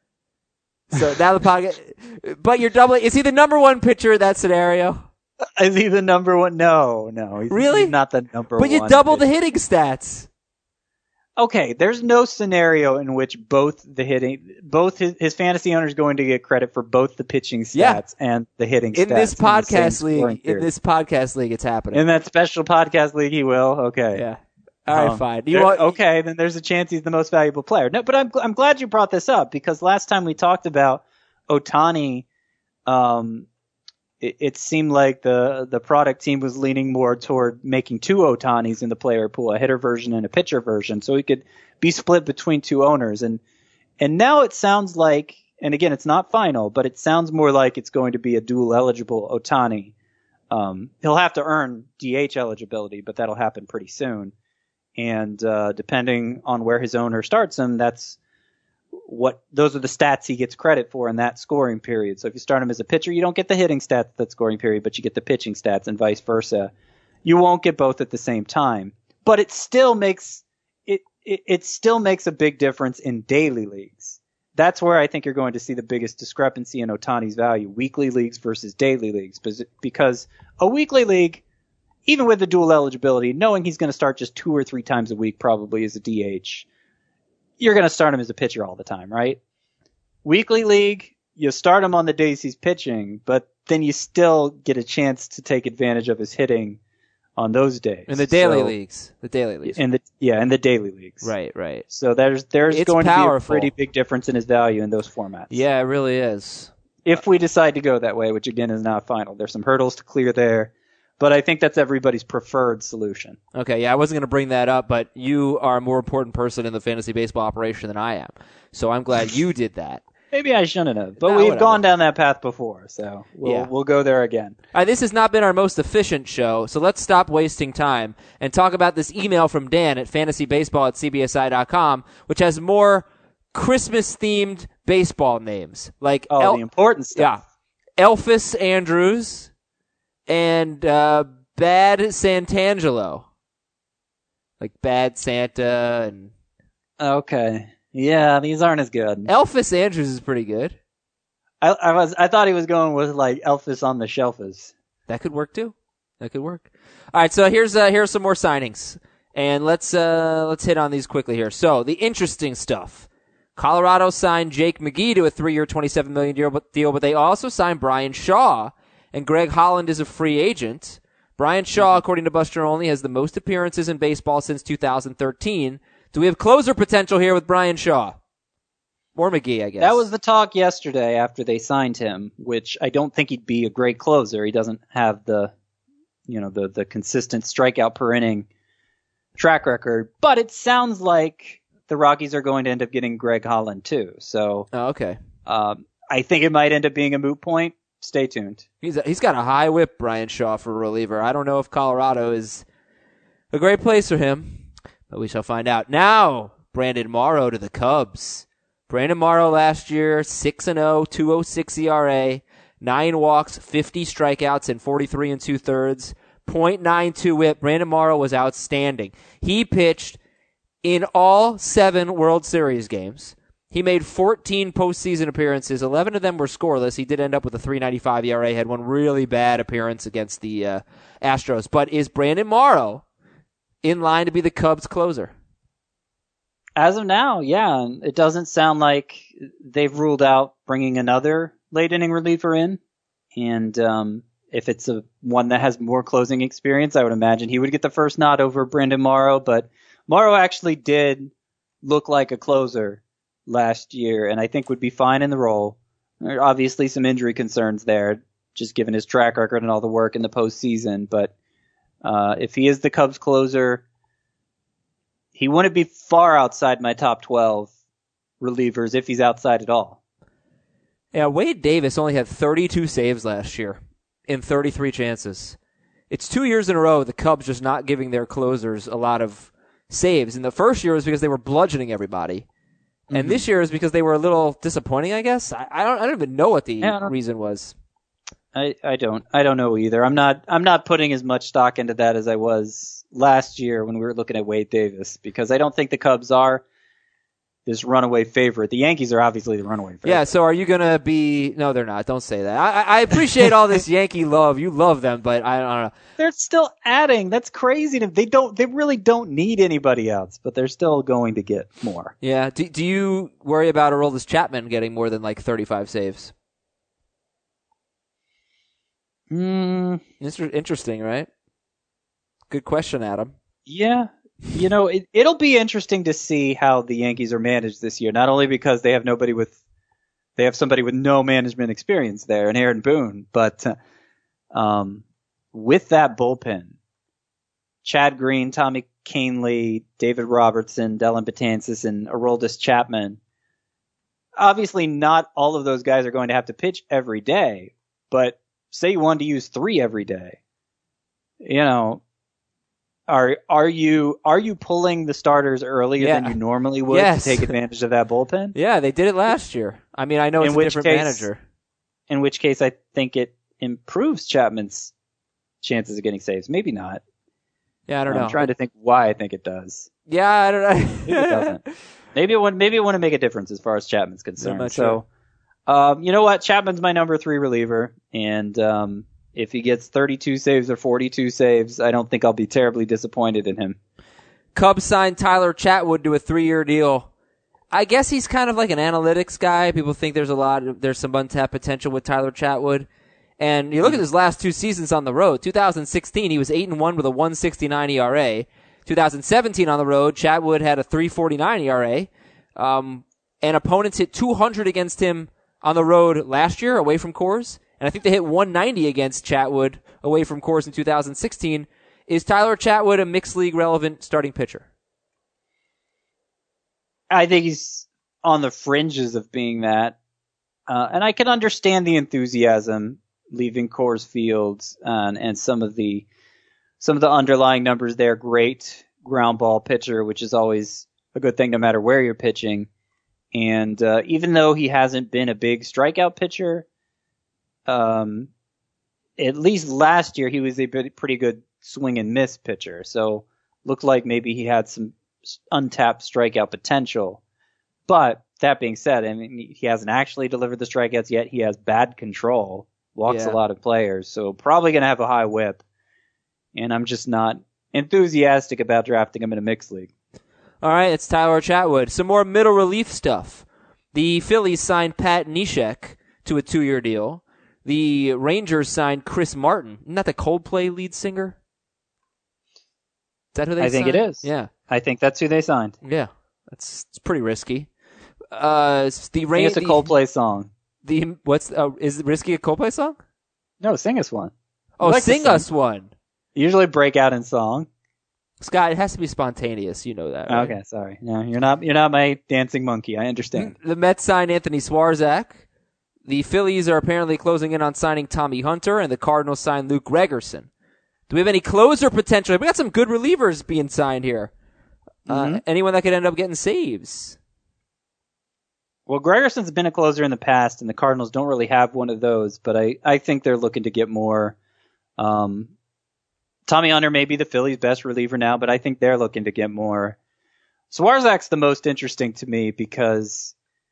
So now the podcast, but you're doubling. Is he the number one pitcher in that scenario? Is he the number one? No, no. He's, Really? He's not the number But one. you double the pitcher. hitting stats. Okay, there's no scenario in which both the hitting, both his, his fantasy owners going to get credit for both the pitching stats Yeah. and the hitting In stats. this the same podcast scoring league, in period. this podcast league, it's happening. in that special podcast league, he will. Okay. Yeah. All right, Um, fine. Do you there- want? okay, then there's a chance he's the most valuable player. No, but I'm I'm glad you brought this up because last time we talked about Ohtani, um, it, it seemed like the the product team was leaning more toward making two Ohtanis in the player pool, a hitter version and a pitcher version, so he could be split between two owners. And and now it sounds like, and again, it's not final, but it sounds more like it's going to be a dual eligible Ohtani. Um, he'll have to earn D H eligibility, but that'll happen pretty soon. And uh, depending on where his owner starts him, that's what those are the stats he gets credit for in that scoring period. So if you start him as a pitcher, you don't get the hitting stats that scoring period, but you get the pitching stats, and vice versa. You won't get both at the same time, but it still makes it it, it still makes a big difference in daily leagues. That's where I think you're going to see the biggest discrepancy in Ohtani's value: weekly leagues versus daily leagues, because a weekly league, even with the dual eligibility, knowing he's going to start just two or three times a week probably as a D H, you're going to start him as a pitcher all the time, right? Weekly league, you start him on the days he's pitching, but then you still get a chance to take advantage of his hitting on those days. In the daily So- leagues, the daily leagues. In the yeah, in the daily leagues. Right, right. So there's there's It's going powerful. to be a pretty big difference in his value in those formats. Yeah, it really is. If we decide to go that way, which again is not final, there's some hurdles to clear there. but I think that's everybody's preferred solution. Okay, yeah, I wasn't going to bring that up, but you are a more important person in the fantasy baseball operation than I am. So I'm glad you did that. Maybe I shouldn't have, but No, we've whatever. gone down that path before, so we'll, Yeah. we'll go there again. All right, this has not been our most efficient show, so let's stop wasting time and talk about this email from Dan at fantasybaseball at c b s i dot com, which has more Christmas-themed baseball names. Like Oh, El- the important stuff. Yeah. Elphus Andrews and uh, Bad Santangelo. Like Bad Santa and... Okay. Yeah, these aren't as good. Elphus Andrews is pretty good. I, I was I thought he was going with like Elphus on the Shelfus. That could work too. That could work. All right, so here's uh, here's some more signings, and let's uh, let's hit on these quickly here. So the interesting stuff: Colorado signed Jake McGee to a three-year, twenty-seven million dollars deal, but they also signed Brian Shaw, and Greg Holland is a free agent. Brian Shaw, according to Buster Olney, has the most appearances in baseball since two thousand thirteen. Do we have closer potential here with Brian Shaw? Or McGee, I guess. That was the talk yesterday after they signed him, which I don't think he'd be a great closer. He doesn't have the, you know, the, the consistent strikeout per inning track record. But it sounds like the Rockies are going to end up getting Greg Holland too. So Oh, okay. um, I think it might end up being a moot point. Stay tuned. He's a, he's got a high whip, Brian Shaw, for a reliever. I don't know if Colorado is a great place for him, but we shall find out. Now, Brandon Morrow to the Cubs. Brandon Morrow last year, six and oh, two oh six E R A, nine walks, fifty strikeouts, and forty-three and two-thirds, point nine two whip. Brandon Morrow was outstanding. He pitched in all seven World Series games. He made fourteen postseason appearances. eleven of them were scoreless. He did end up with a three ninety-five E R A, had one really bad appearance against the uh, Astros. But is Brandon Morrow in line to be the Cubs' closer? As of now, yeah. It doesn't sound like they've ruled out bringing another late inning reliever in. And um, if it's a one that has more closing experience, I would imagine he would get the first nod over Brandon Morrow. But Morrow actually did look like a closer last year, and I think would be fine in the role. There are obviously some injury concerns there, just given his track record and all the work in the postseason. But uh, if he is the Cubs closer, he wouldn't be far outside my top twelve relievers if he's outside at all. Yeah, Wade Davis only had thirty-two saves last year in thirty-three chances. It's two years in a row the Cubs just not giving their closers a lot of saves. And the first year was because they were bludgeoning everybody. And Mm-hmm. this year is because they were a little disappointing, I guess. I, I don't I don't even know what the Yeah, I don't- reason was. I, I don't I don't know either. I'm not I'm not putting as much stock into that as I was last year when we were looking at Wade Davis, because I don't think the Cubs are this runaway favorite. The Yankees are obviously the runaway favorite. Yeah, so are you going to be... No, they're not. Don't say that. I, I appreciate all this Yankee love. You love them, but I, I don't know. They're still adding. That's crazy. To, they don't. They really don't need anybody else, but they're still going to get more. Yeah. Do, do you worry about Aroldis Chapman getting more than like thirty-five saves? Mm, Inter- interesting, right? Good question, Adam. yeah. You know, it, it'll be interesting to see how the Yankees are managed this year. Not only because they have nobody with, they have somebody with no management experience there, and Aaron Boone, but uh, um, with that bullpen, Chad Green, Tommy Kahnle, David Robertson, Dellin Betances, and Aroldis Chapman. Obviously, not all of those guys are going to have to pitch every day, but say you wanted to use three every day, you know. Are are you are you pulling the starters earlier Yeah. than you normally would Yes. to take advantage of that bullpen? Yeah, they did it last year. I mean, I know it's In a which different case- manager. In which case, I think it improves Chapman's chances of getting saves. Maybe not. Yeah, I don't I'm know. trying to think why I think it does. Yeah, I don't know. Maybe it doesn't. Maybe it would. Maybe it wouldn't make a difference as far as Chapman's concerned. not So, um, you know what? Chapman's my number three reliever, and um, if he gets thirty-two saves or forty-two saves, I don't think I'll be terribly disappointed in him. Cubs signed Tyler Chatwood to a three-year deal. I guess he's kind of like an analytics guy. People think there's a lot, of, there's some untapped potential with Tyler Chatwood. And you look at his last two seasons on the road. two thousand sixteen, he was eight and one with a one sixty-nine E R A. two thousand seventeen on the road, Chatwood had a three forty-nine E R A. Um, and opponents hit two hundred against him on the road last year away from Coors and I think they hit one ninety against Chatwood away from Coors in two thousand sixteen. Is Tyler Chatwood a mixed league relevant starting pitcher? I think he's on the fringes of being that. Uh, and I can understand the enthusiasm leaving Coors Field uh, and some of the some of the underlying numbers there. Great ground ball pitcher, which is always a good thing no matter where you're pitching. And uh, even though he hasn't been a big strikeout pitcher, um, at least last year he was a pretty good swing and miss pitcher. So looked like maybe he had some untapped strikeout potential. But that being said, I mean, he hasn't actually delivered the strikeouts yet. He has bad control, walks Yeah. a lot of players, so probably going to have a high whip. And I'm just not enthusiastic about drafting him in a mixed league. All right, it's Tyler Chatwood. Some more middle relief stuff. The Phillies signed Pat Neshek to a two-year deal. The Rangers signed Chris Martin. Isn't that the Coldplay lead singer? Is that who they I think signed? it is. Yeah. I think that's who they signed. Yeah. That's it's pretty risky. Uh, it's the I think Ra- it's a the- Coldplay song. The what's uh, is Risky a Coldplay song? No, sing us one. Oh, I like to sing sing. us one, You usually break out in song. Scott. It has to be spontaneous. You know that. Right? Okay, sorry. No, you're not. You're not my dancing monkey. I understand. The Mets signed Anthony Swarzak. The Phillies are apparently closing in on signing Tommy Hunter, and the Cardinals signed Luke Gregerson. Do we have any closer potential? We got some good relievers being signed here. Mm-hmm. Uh, anyone that could end up getting saves. Well, Gregerson's been a closer in the past, and the Cardinals don't really have one of those. But I, I think they're looking to get more. Um, Tommy Hunter may be the Phillies' best reliever now, but I think they're looking to get more. Swarzak's the most interesting to me because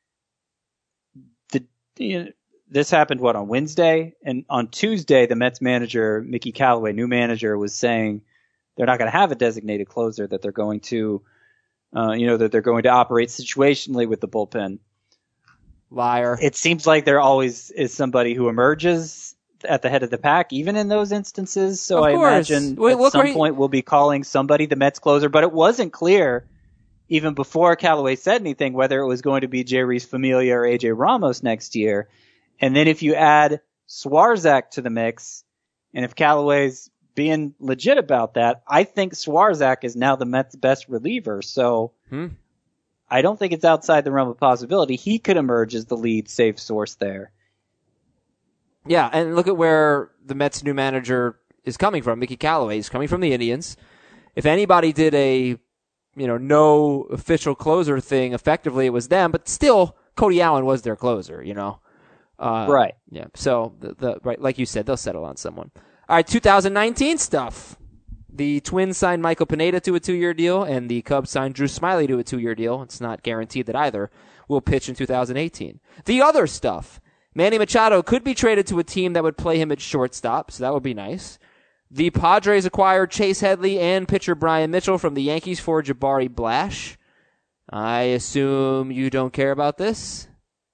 the you know, this happened what on Wednesday, and on Tuesday the Mets manager Mickey Callaway, new manager, was saying they're not going to have a designated closer, that they're going to, uh, you know, that they're going to operate situationally with the bullpen. Liar. It seems like there always is somebody who emerges at the head of the pack, even in those instances. So Of I course. imagine Wait, at look some where he- point we'll be calling somebody the Mets closer, but it wasn't clear even before Callaway said anything whether it was going to be Jeurys Familia or A J Ramos next year. And then if you add Swarzak to the mix, and if Callaway's being legit about that, I think Swarzak is now the Mets' best reliever. So Hmm. I don't think it's outside the realm of possibility. He could emerge as the lead safe source there. Yeah, and look at where the Mets' new manager is coming from. Mickey Callaway is coming from the Indians. If anybody did a, you know, no official closer thing effectively, it was them. But still, Cody Allen was their closer. You know, uh, Right. Yeah. So the, the right, like you said, they'll settle on someone. All right, two thousand nineteen stuff. The Twins signed Michael Pineda to a two-year deal, and the Cubs signed Drew Smyly to a two-year deal. It's not guaranteed that either will pitch in two thousand eighteen. The other stuff. Manny Machado could be traded to a team that would play him at shortstop, so that would be nice. The Padres acquired Chase Headley and pitcher Brian Mitchell from the Yankees for Jabari Blash. I assume you don't care about this?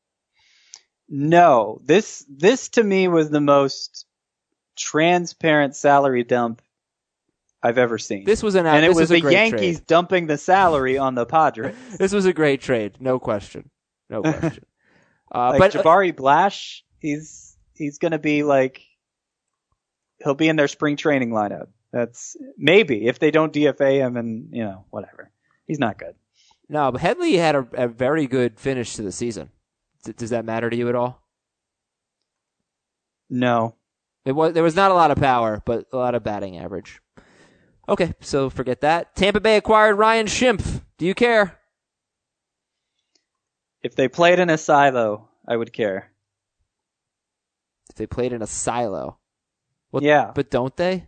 No, this this to me was the most transparent salary dump I've ever seen. This was an and it this was, was a the great Yankees trade. dumping the salary on the Padres. This was a great trade, no question, no question. Uh, like but Jabari Blash, he's he's going to be like he'll be in their spring training lineup. That's maybe if they don't D F A him and you know whatever. He's not good. no, but Headley had a, a very good finish to the season. D- does that matter to you at all? No. It was there was not a lot of power, but a lot of batting average. Okay, so forget that. Tampa Bay acquired Ryan Schimpf. Do you care? If they played in a silo, I would care. If they played in a silo. Well, Yeah. But don't they?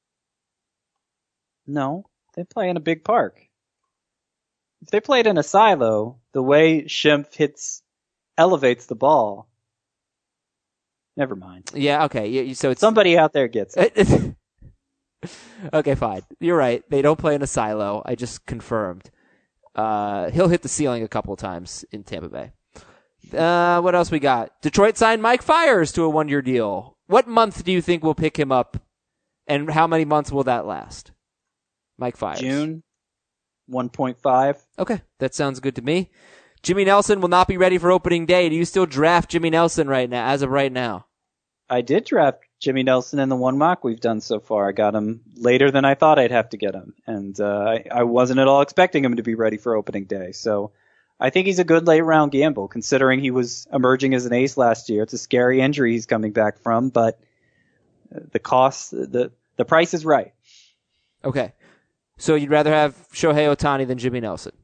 No, they play in a big park. If they played in a silo, the way Schimpf hits, elevates the ball. Never mind. Yeah, okay. Yeah, so it's Somebody out there gets it. okay, fine. You're right. They don't play in a silo. I just confirmed. Uh, he'll hit the ceiling a couple of times in Tampa Bay. Uh, what else we got? Detroit signed Mike Fiers to a one-year deal. What month do you think we'll pick him up, and how many months will that last? Mike Fiers. June, one point five. Okay, that sounds good to me. Jimmy Nelson will not be ready for opening day. Do you still draft Jimmy Nelson right now, as of right now? I did draft Jimmy Nelson in the one mock we've done so far. I got him later than I thought I'd have to get him. And uh, I, I wasn't at all expecting him to be ready for opening day. So I think he's a good late round gamble, considering he was emerging as an ace last year. It's a scary injury he's coming back from, but the cost, the, the price is right. Okay. So you'd rather have Shohei Ohtani than Jimmy Nelson?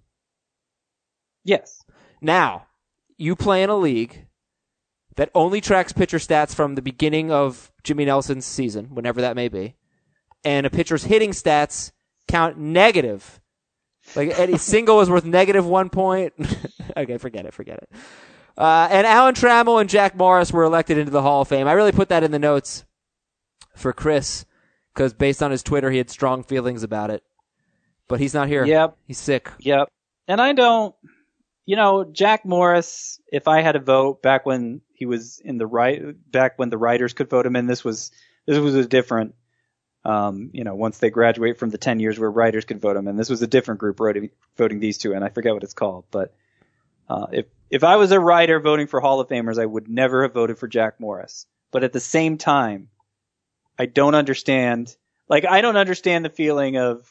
Yes. Now, you play in a league that only tracks pitcher stats from the beginning of Jimmy Nelson's season, whenever that may be, and a pitcher's hitting stats count negative. Like, any single is worth negative one point. Okay, forget it, forget it. Uh, and Alan Trammell and Jack Morris were elected into the Hall of Fame. I really put that in the notes for Chris, because based on his Twitter, he had strong feelings about it. But he's not here. Yep. He's sick. Yep. And I don't, you know, Jack Morris, if I had a vote back when he was in the right, back when the writers could vote him in, this was, this was a different, um, you know, once they graduate from the ten years where writers could vote him in, this was a different group voting, voting these two, and I forget what it's called. But, uh, if, if I was a writer voting for Hall of Famers, I would never have voted for Jack Morris. But at the same time, I don't understand, like, I don't understand the feeling of,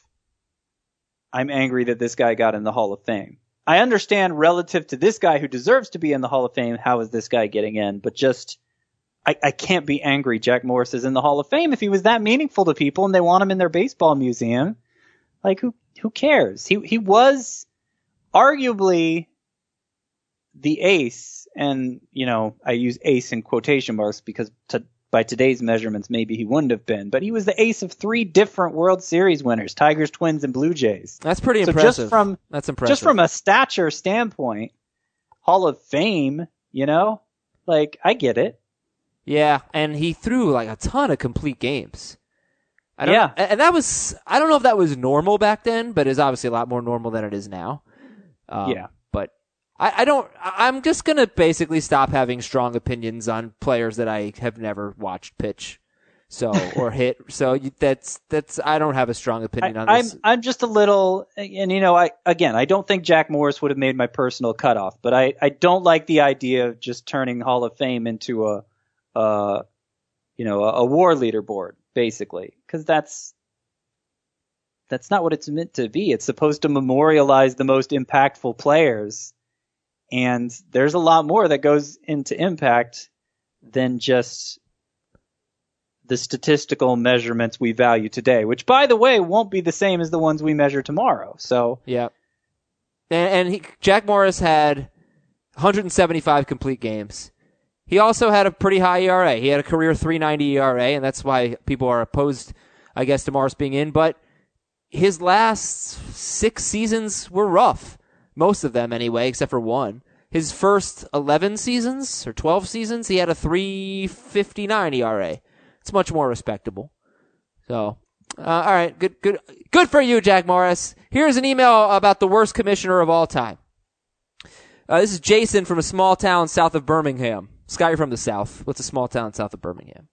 I'm angry that this guy got in the Hall of Fame. I understand relative to this guy who deserves to be in the Hall of Fame, how is this guy getting in? But just, I, I can't be angry Jack Morris is in the Hall of Fame if he was that meaningful to people and they want him in their baseball museum. Like, who who cares? He he was arguably the ace, and, you know, I use ace in quotation marks because to, by today's measurements, maybe he wouldn't have been, but he was the ace of three different World Series winners, Tigers, Twins, and Blue Jays. That's pretty so impressive. Just from, That's impressive. Just from a stature standpoint, Hall of Fame, you know, like, I get it. Yeah, and he threw like a ton of complete games. I don't, yeah. And that was, I don't know if that was normal back then, but it's obviously a lot more normal than it is now. Um, yeah. But I, I don't, I'm just going to basically stop having strong opinions on players that I have never watched pitch. So, or hit. So you, that's, that's, I don't have a strong opinion I, on this. I'm, I'm just a little, and you know, I, again, I don't think Jack Morris would have made my personal cutoff, but I, I don't like the idea of just turning Hall of Fame into a, uh, you know, a, a war leaderboard, basically, because that's, that's not what it's meant to be. It's supposed to memorialize the most impactful players. And there's a lot more that goes into impact than just the statistical measurements we value today, which, by the way, won't be the same as the ones we measure tomorrow. So, yeah. And, and he, Jack Morris had one hundred seventy-five complete games. He also had a pretty high E R A. He had a career three ninety E R A, and that's why people are opposed, I guess, to Morris being in. But his last six seasons were rough. Most of them, anyway, except for one. His first eleven seasons, or twelve seasons, he had a three fifty-nine E R A. It's much more respectable. So, uh, all right, good, good, good for you, Jack Morris. Here's an email about the worst commissioner of all time. Uh, this is Jason from a small town south of Birmingham. Scott, you're from the South. What's a small town south of Birmingham?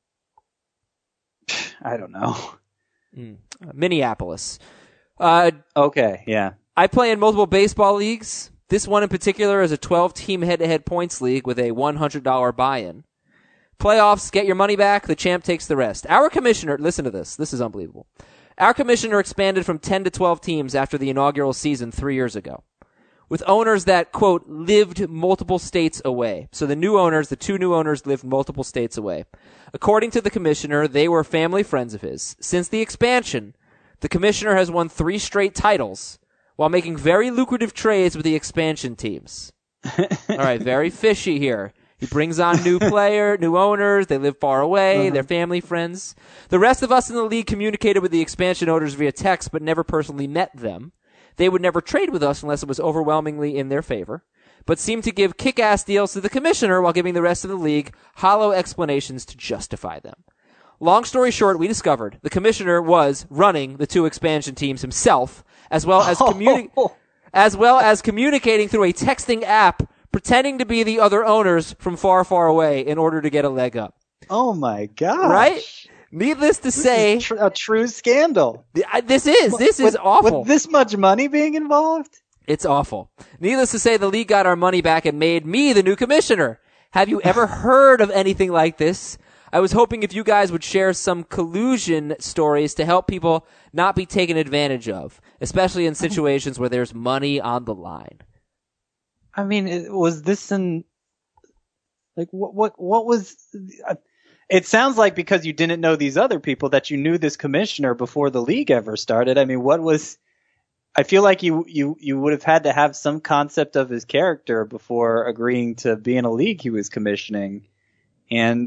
I don't know. Mm. Uh, Minneapolis. Uh, okay, yeah. I play in multiple baseball leagues. This one in particular is a twelve-team head-to-head points league with a one hundred dollars buy-in. Playoffs, get your money back. The champ takes the rest. Our commissioner, listen to this. This is unbelievable. Our commissioner expanded from ten to twelve teams after the inaugural season three years ago, with owners that, quote, lived multiple states away. So the new owners, the two new owners, lived multiple states away. According to the commissioner, they were family friends of his. Since the expansion, the commissioner has won three straight titles while making very lucrative trades with the expansion teams. All right, very fishy here. He brings on new player, new owners. They live far away. Uh-huh. They're family friends. The rest of us in the league communicated with the expansion owners via text, but never personally met them. They would never trade with us unless it was overwhelmingly in their favor, but seemed to give kick-ass deals to the commissioner while giving the rest of the league hollow explanations to justify them. Long story short, we discovered the commissioner was running the two expansion teams himself, as well as communi- oh. as well as communicating through a texting app, pretending to be the other owners from far, far away in order to get a leg up. Oh my god! Right? Needless to this say, is tr- a true scandal. This is this with, is awful. With this much money being involved, it's awful. Needless to say, the league got our money back and made me the new commissioner. Have you ever heard of anything like this? I was hoping if you guys would share some collusion stories to help people not be taken advantage of, especially in situations where there's money on the line. I mean, it, was this in like what what what was? Uh, it sounds like because you didn't know these other people that you knew this commissioner before the league ever started. I mean, what was? I feel like you, you, you would have had to have some concept of his character before agreeing to be in a league he was commissioning. And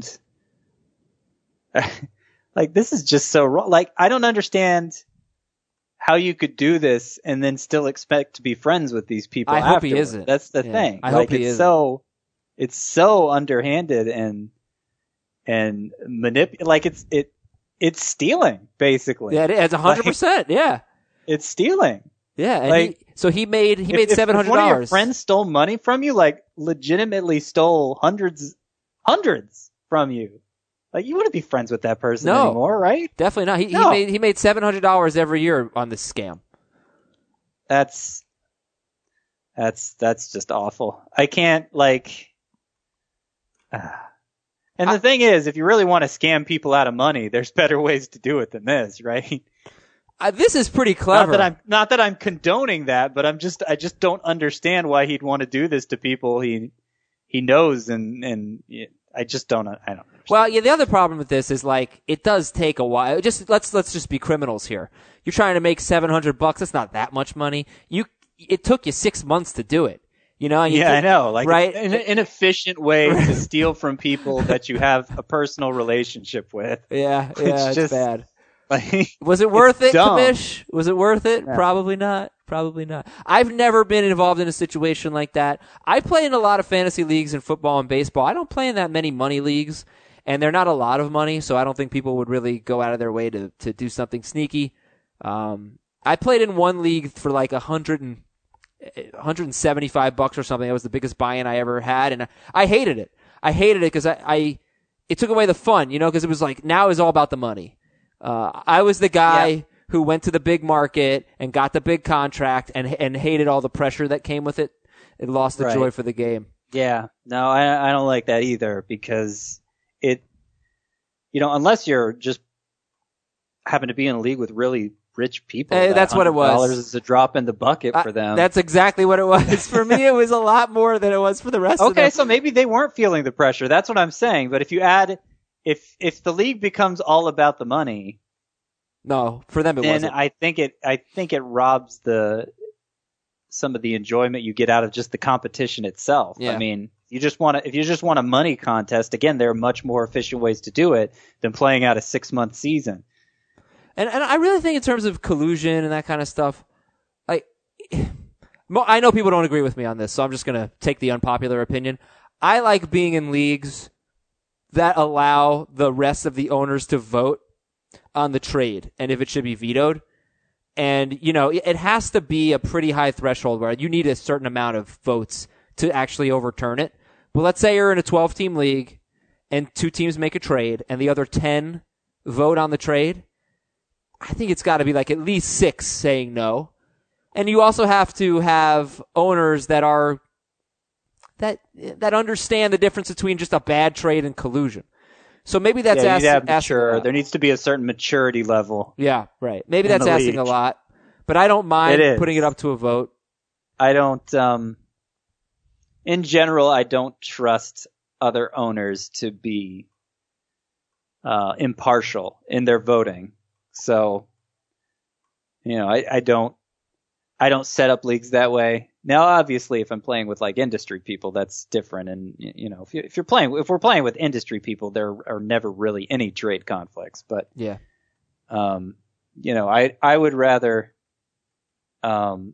like, this is just so wrong. Like, I don't understand how you could do this and then still expect to be friends with these people. I hope afterward. he isn't. That's the yeah, thing. I like, hope he it's isn't. so, it's so underhanded and, and manip, like it's, it, it's stealing basically. Yeah, it's a hundred percent. Yeah. It's stealing. Yeah, and like, he, so he made he if, made seven hundred dollars. If one of your dollars. friends stole money from you, like legitimately stole hundreds, hundreds from you, like you wouldn't be friends with that person no, anymore, right? Definitely not. He, no. he made he made seven hundred dollars every year on this scam. That's that's that's just awful. I can't like. Uh, and the I, thing is, if you really want to scam people out of money, there's better ways to do it than this, right? Uh, this is pretty clever. Not that I'm not that I'm condoning that, but I'm just I just don't understand why he'd want to do this to people he he knows, and and I just don't I don't. Understand. Well, yeah, the other problem with this is like it does take a while. Just let's let's just be criminals here. You're trying to make seven hundred bucks. That's not that much money. You it took you six months to do it. You know? You yeah, did, I know. Like right? an inefficient way to steal from people that you have a personal relationship with. Yeah, yeah, it's, it's just bad. Like, was it worth it, dumb. Kamish? Was it worth it? Yeah. Probably not. Probably not. I've never been involved in a situation like that. I play in a lot of fantasy leagues in football and baseball. I don't play in that many money leagues, and they're not a lot of money, so I don't think people would really go out of their way to, to do something sneaky. Um, I played in one league for like a hundred and one hundred seventy-five bucks or something. That was the biggest buy-in I ever had, and I, I hated it. I hated it because I, I it took away the fun, you know, because it was like now it's all about the money. Uh, I was the guy yep. who went to the big market and got the big contract and and hated all the pressure that came with it. It lost the right. joy for the game. Yeah, no, I I don't like that either because it, you know, unless you're just happen to be in a league with really rich people, hey, that that's what it was. Dollars is a drop in the bucket I, for them. That's exactly what it was for me. It was a lot more than it was for the rest. Okay, of them. so maybe they weren't feeling the pressure. That's what I'm saying. But if you add. If if the league becomes all about the money, no, for them it then wasn't. I think it I think it robs the some of the enjoyment you get out of just the competition itself. Yeah. I mean, you just want to if you just want a money contest, again, there are much more efficient ways to do it than playing out a six month season. And and I really think in terms of collusion and that kind of stuff, like I know people don't agree with me on this, so I'm just gonna take the unpopular opinion. I like being in leagues that allow the rest of the owners to vote on the trade and if it should be vetoed. And, you know, it has to be a pretty high threshold where you need a certain amount of votes to actually overturn it. But let's say you're in a twelve-team league and two teams make a trade and the other ten vote on the trade. I think it's got to be like at least six saying no. And you also have to have owners that are that that understand the difference between just a bad trade and collusion. So maybe that's yeah, ask, you'd have asking a mature. lot. There needs to be a certain maturity level. Yeah, right. Maybe that's the asking league. a lot, but I don't mind It is. putting it up to a vote. I don't. Um, in general, I don't trust other owners to be uh, impartial in their voting. So, you know, I, I don't. I don't set up leagues that way. Now, obviously, if I'm playing with like industry people, that's different. And you know, if, you, if you're playing, if we're playing with industry people, there are never really any trade conflicts. But yeah, um, you know, I I would rather, um,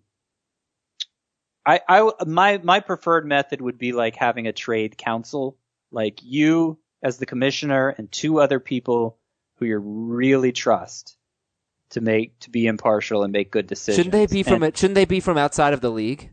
I I my my preferred method would be like having a trade council, like you as the commissioner and two other people who you really trust to make to be impartial and make good decisions. Shouldn't they be from and, it? Shouldn't they be from outside of the league?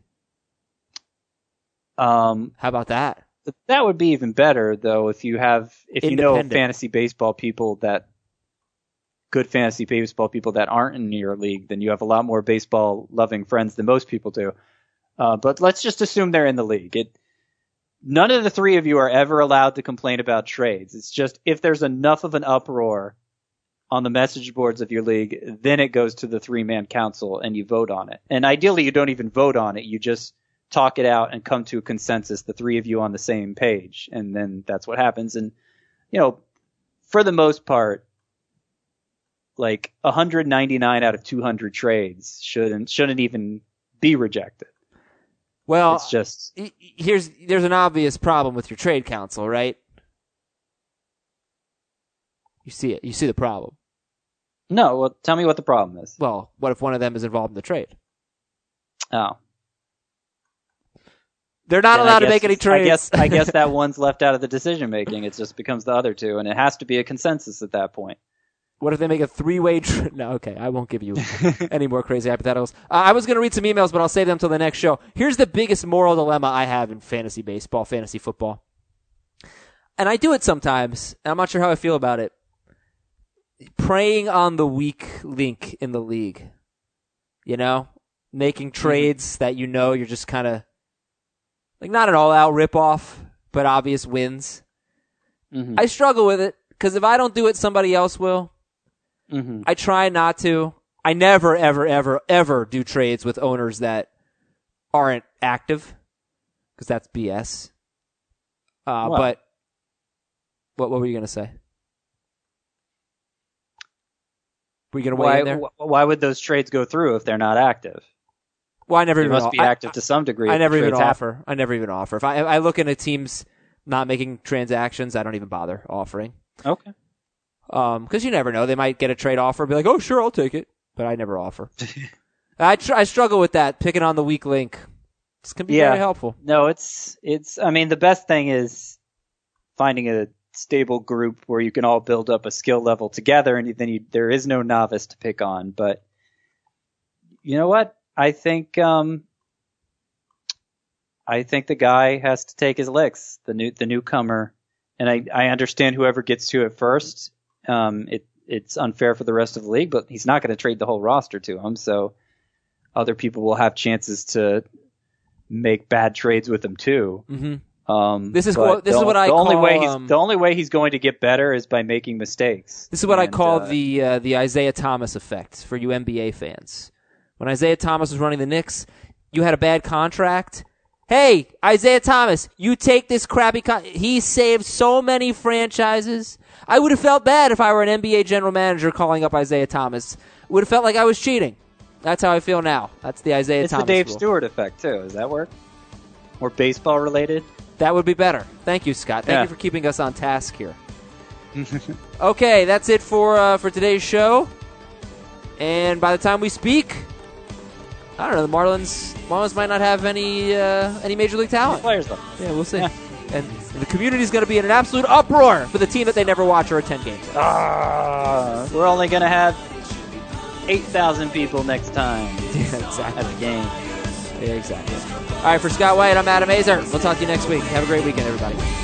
Um, How about that? That would be even better, though, if you have if you know fantasy baseball people that good fantasy baseball people that aren't in your league, then you have a lot more baseball loving friends than most people do. Uh, but let's just assume they're in the league. It none of the three of you are ever allowed to complain about trades. It's just if there's enough of an uproar on the message boards of your league, then it goes to the three-man council and you vote on it. And ideally, you don't even vote on it. You just talk it out and come to a consensus, the three of you on the same page. And then that's what happens. And, you know, for the most part, like one hundred ninety-nine out of two hundred trades shouldn't shouldn't even be rejected. Well, it's just here's there's an obvious problem with your trade council, right? You see it. You see the problem. No, well, tell me what the problem is. Well, what if one of them is involved in the trade? Oh. They're not Then allowed I to guess- make any trades. I guess I guess that one's left out of the decision making. It just becomes the other two, and it has to be a consensus at that point. What if they make a three-way trade? No, okay, I won't give you any more crazy hypotheticals. Uh, I was going to read some emails, but I'll save them till the next show. Here's the biggest moral dilemma I have in fantasy baseball, fantasy football. And I do it sometimes, and I'm not sure how I feel about it. Preying on the weak link in the league. You know? Making trades mm-hmm. that you know you're just kind of, like, not an all-out rip-off, but obvious wins. Mm-hmm. I struggle with it, because if I don't do it, somebody else will. Mm-hmm. I try not to. I never, ever, ever, ever do trades with owners that aren't active, because that's B S. Uh, what? But what, what were you going to say? Were you going to weigh why, in there? Why would those trades go through if they're not active? Well, I never they even must be I, active to some degree. I never even happen. offer. I never even offer. If I, if I look at a team's not making transactions, I don't even bother offering. Okay. Um, because you never know. They might get a trade offer and be like, oh, sure, I'll take it. But I never offer. I tr- I struggle with that, picking on the weak link. This can be yeah. very helpful. No, it's, it's, I mean, the best thing is finding a stable group where you can all build up a skill level together, and then you, there is no novice to pick on. But you know what? I think, um, I think the guy has to take his licks, the new, the newcomer. And I, I understand whoever gets to it first. Um, it, it's unfair for the rest of the league, but he's not going to trade the whole roster to him. So other people will have chances to make bad trades with him too. Mm-hmm. Um, this is but what, this the, is what I the call, only way he's, um, the only way he's going to get better is by making mistakes. This is what and, I call uh, the, uh, the Isaiah Thomas effect for you N B A fans. When Isaiah Thomas was running the Knicks, you had a bad contract. Hey, Isaiah Thomas, you take this crappy con- he saved so many franchises. I would have felt bad if I were an N B A general manager calling up Isaiah Thomas. Would have felt like I was cheating. That's how I feel now. That's the Isaiah it's Thomas It's the Dave rule. Stewart effect, too. Does that work? More baseball related? That would be better. Thank you, Scott. Thank yeah. you for keeping us on task here. Okay, that's it for uh, for today's show. And by the time we speak, I don't know, the Marlins Marlins might not have any uh, any major league talent. Players though. Yeah, we'll see. Yeah. And the community's going to be in an absolute uproar for the team that they never watch or attend games. Ah, we're only going to have eight thousand people next time Yeah, exactly. at the game. Yeah, exactly. All right, for Scott White, I'm Adam Azer. We'll talk to you next week. Have a great weekend, everybody.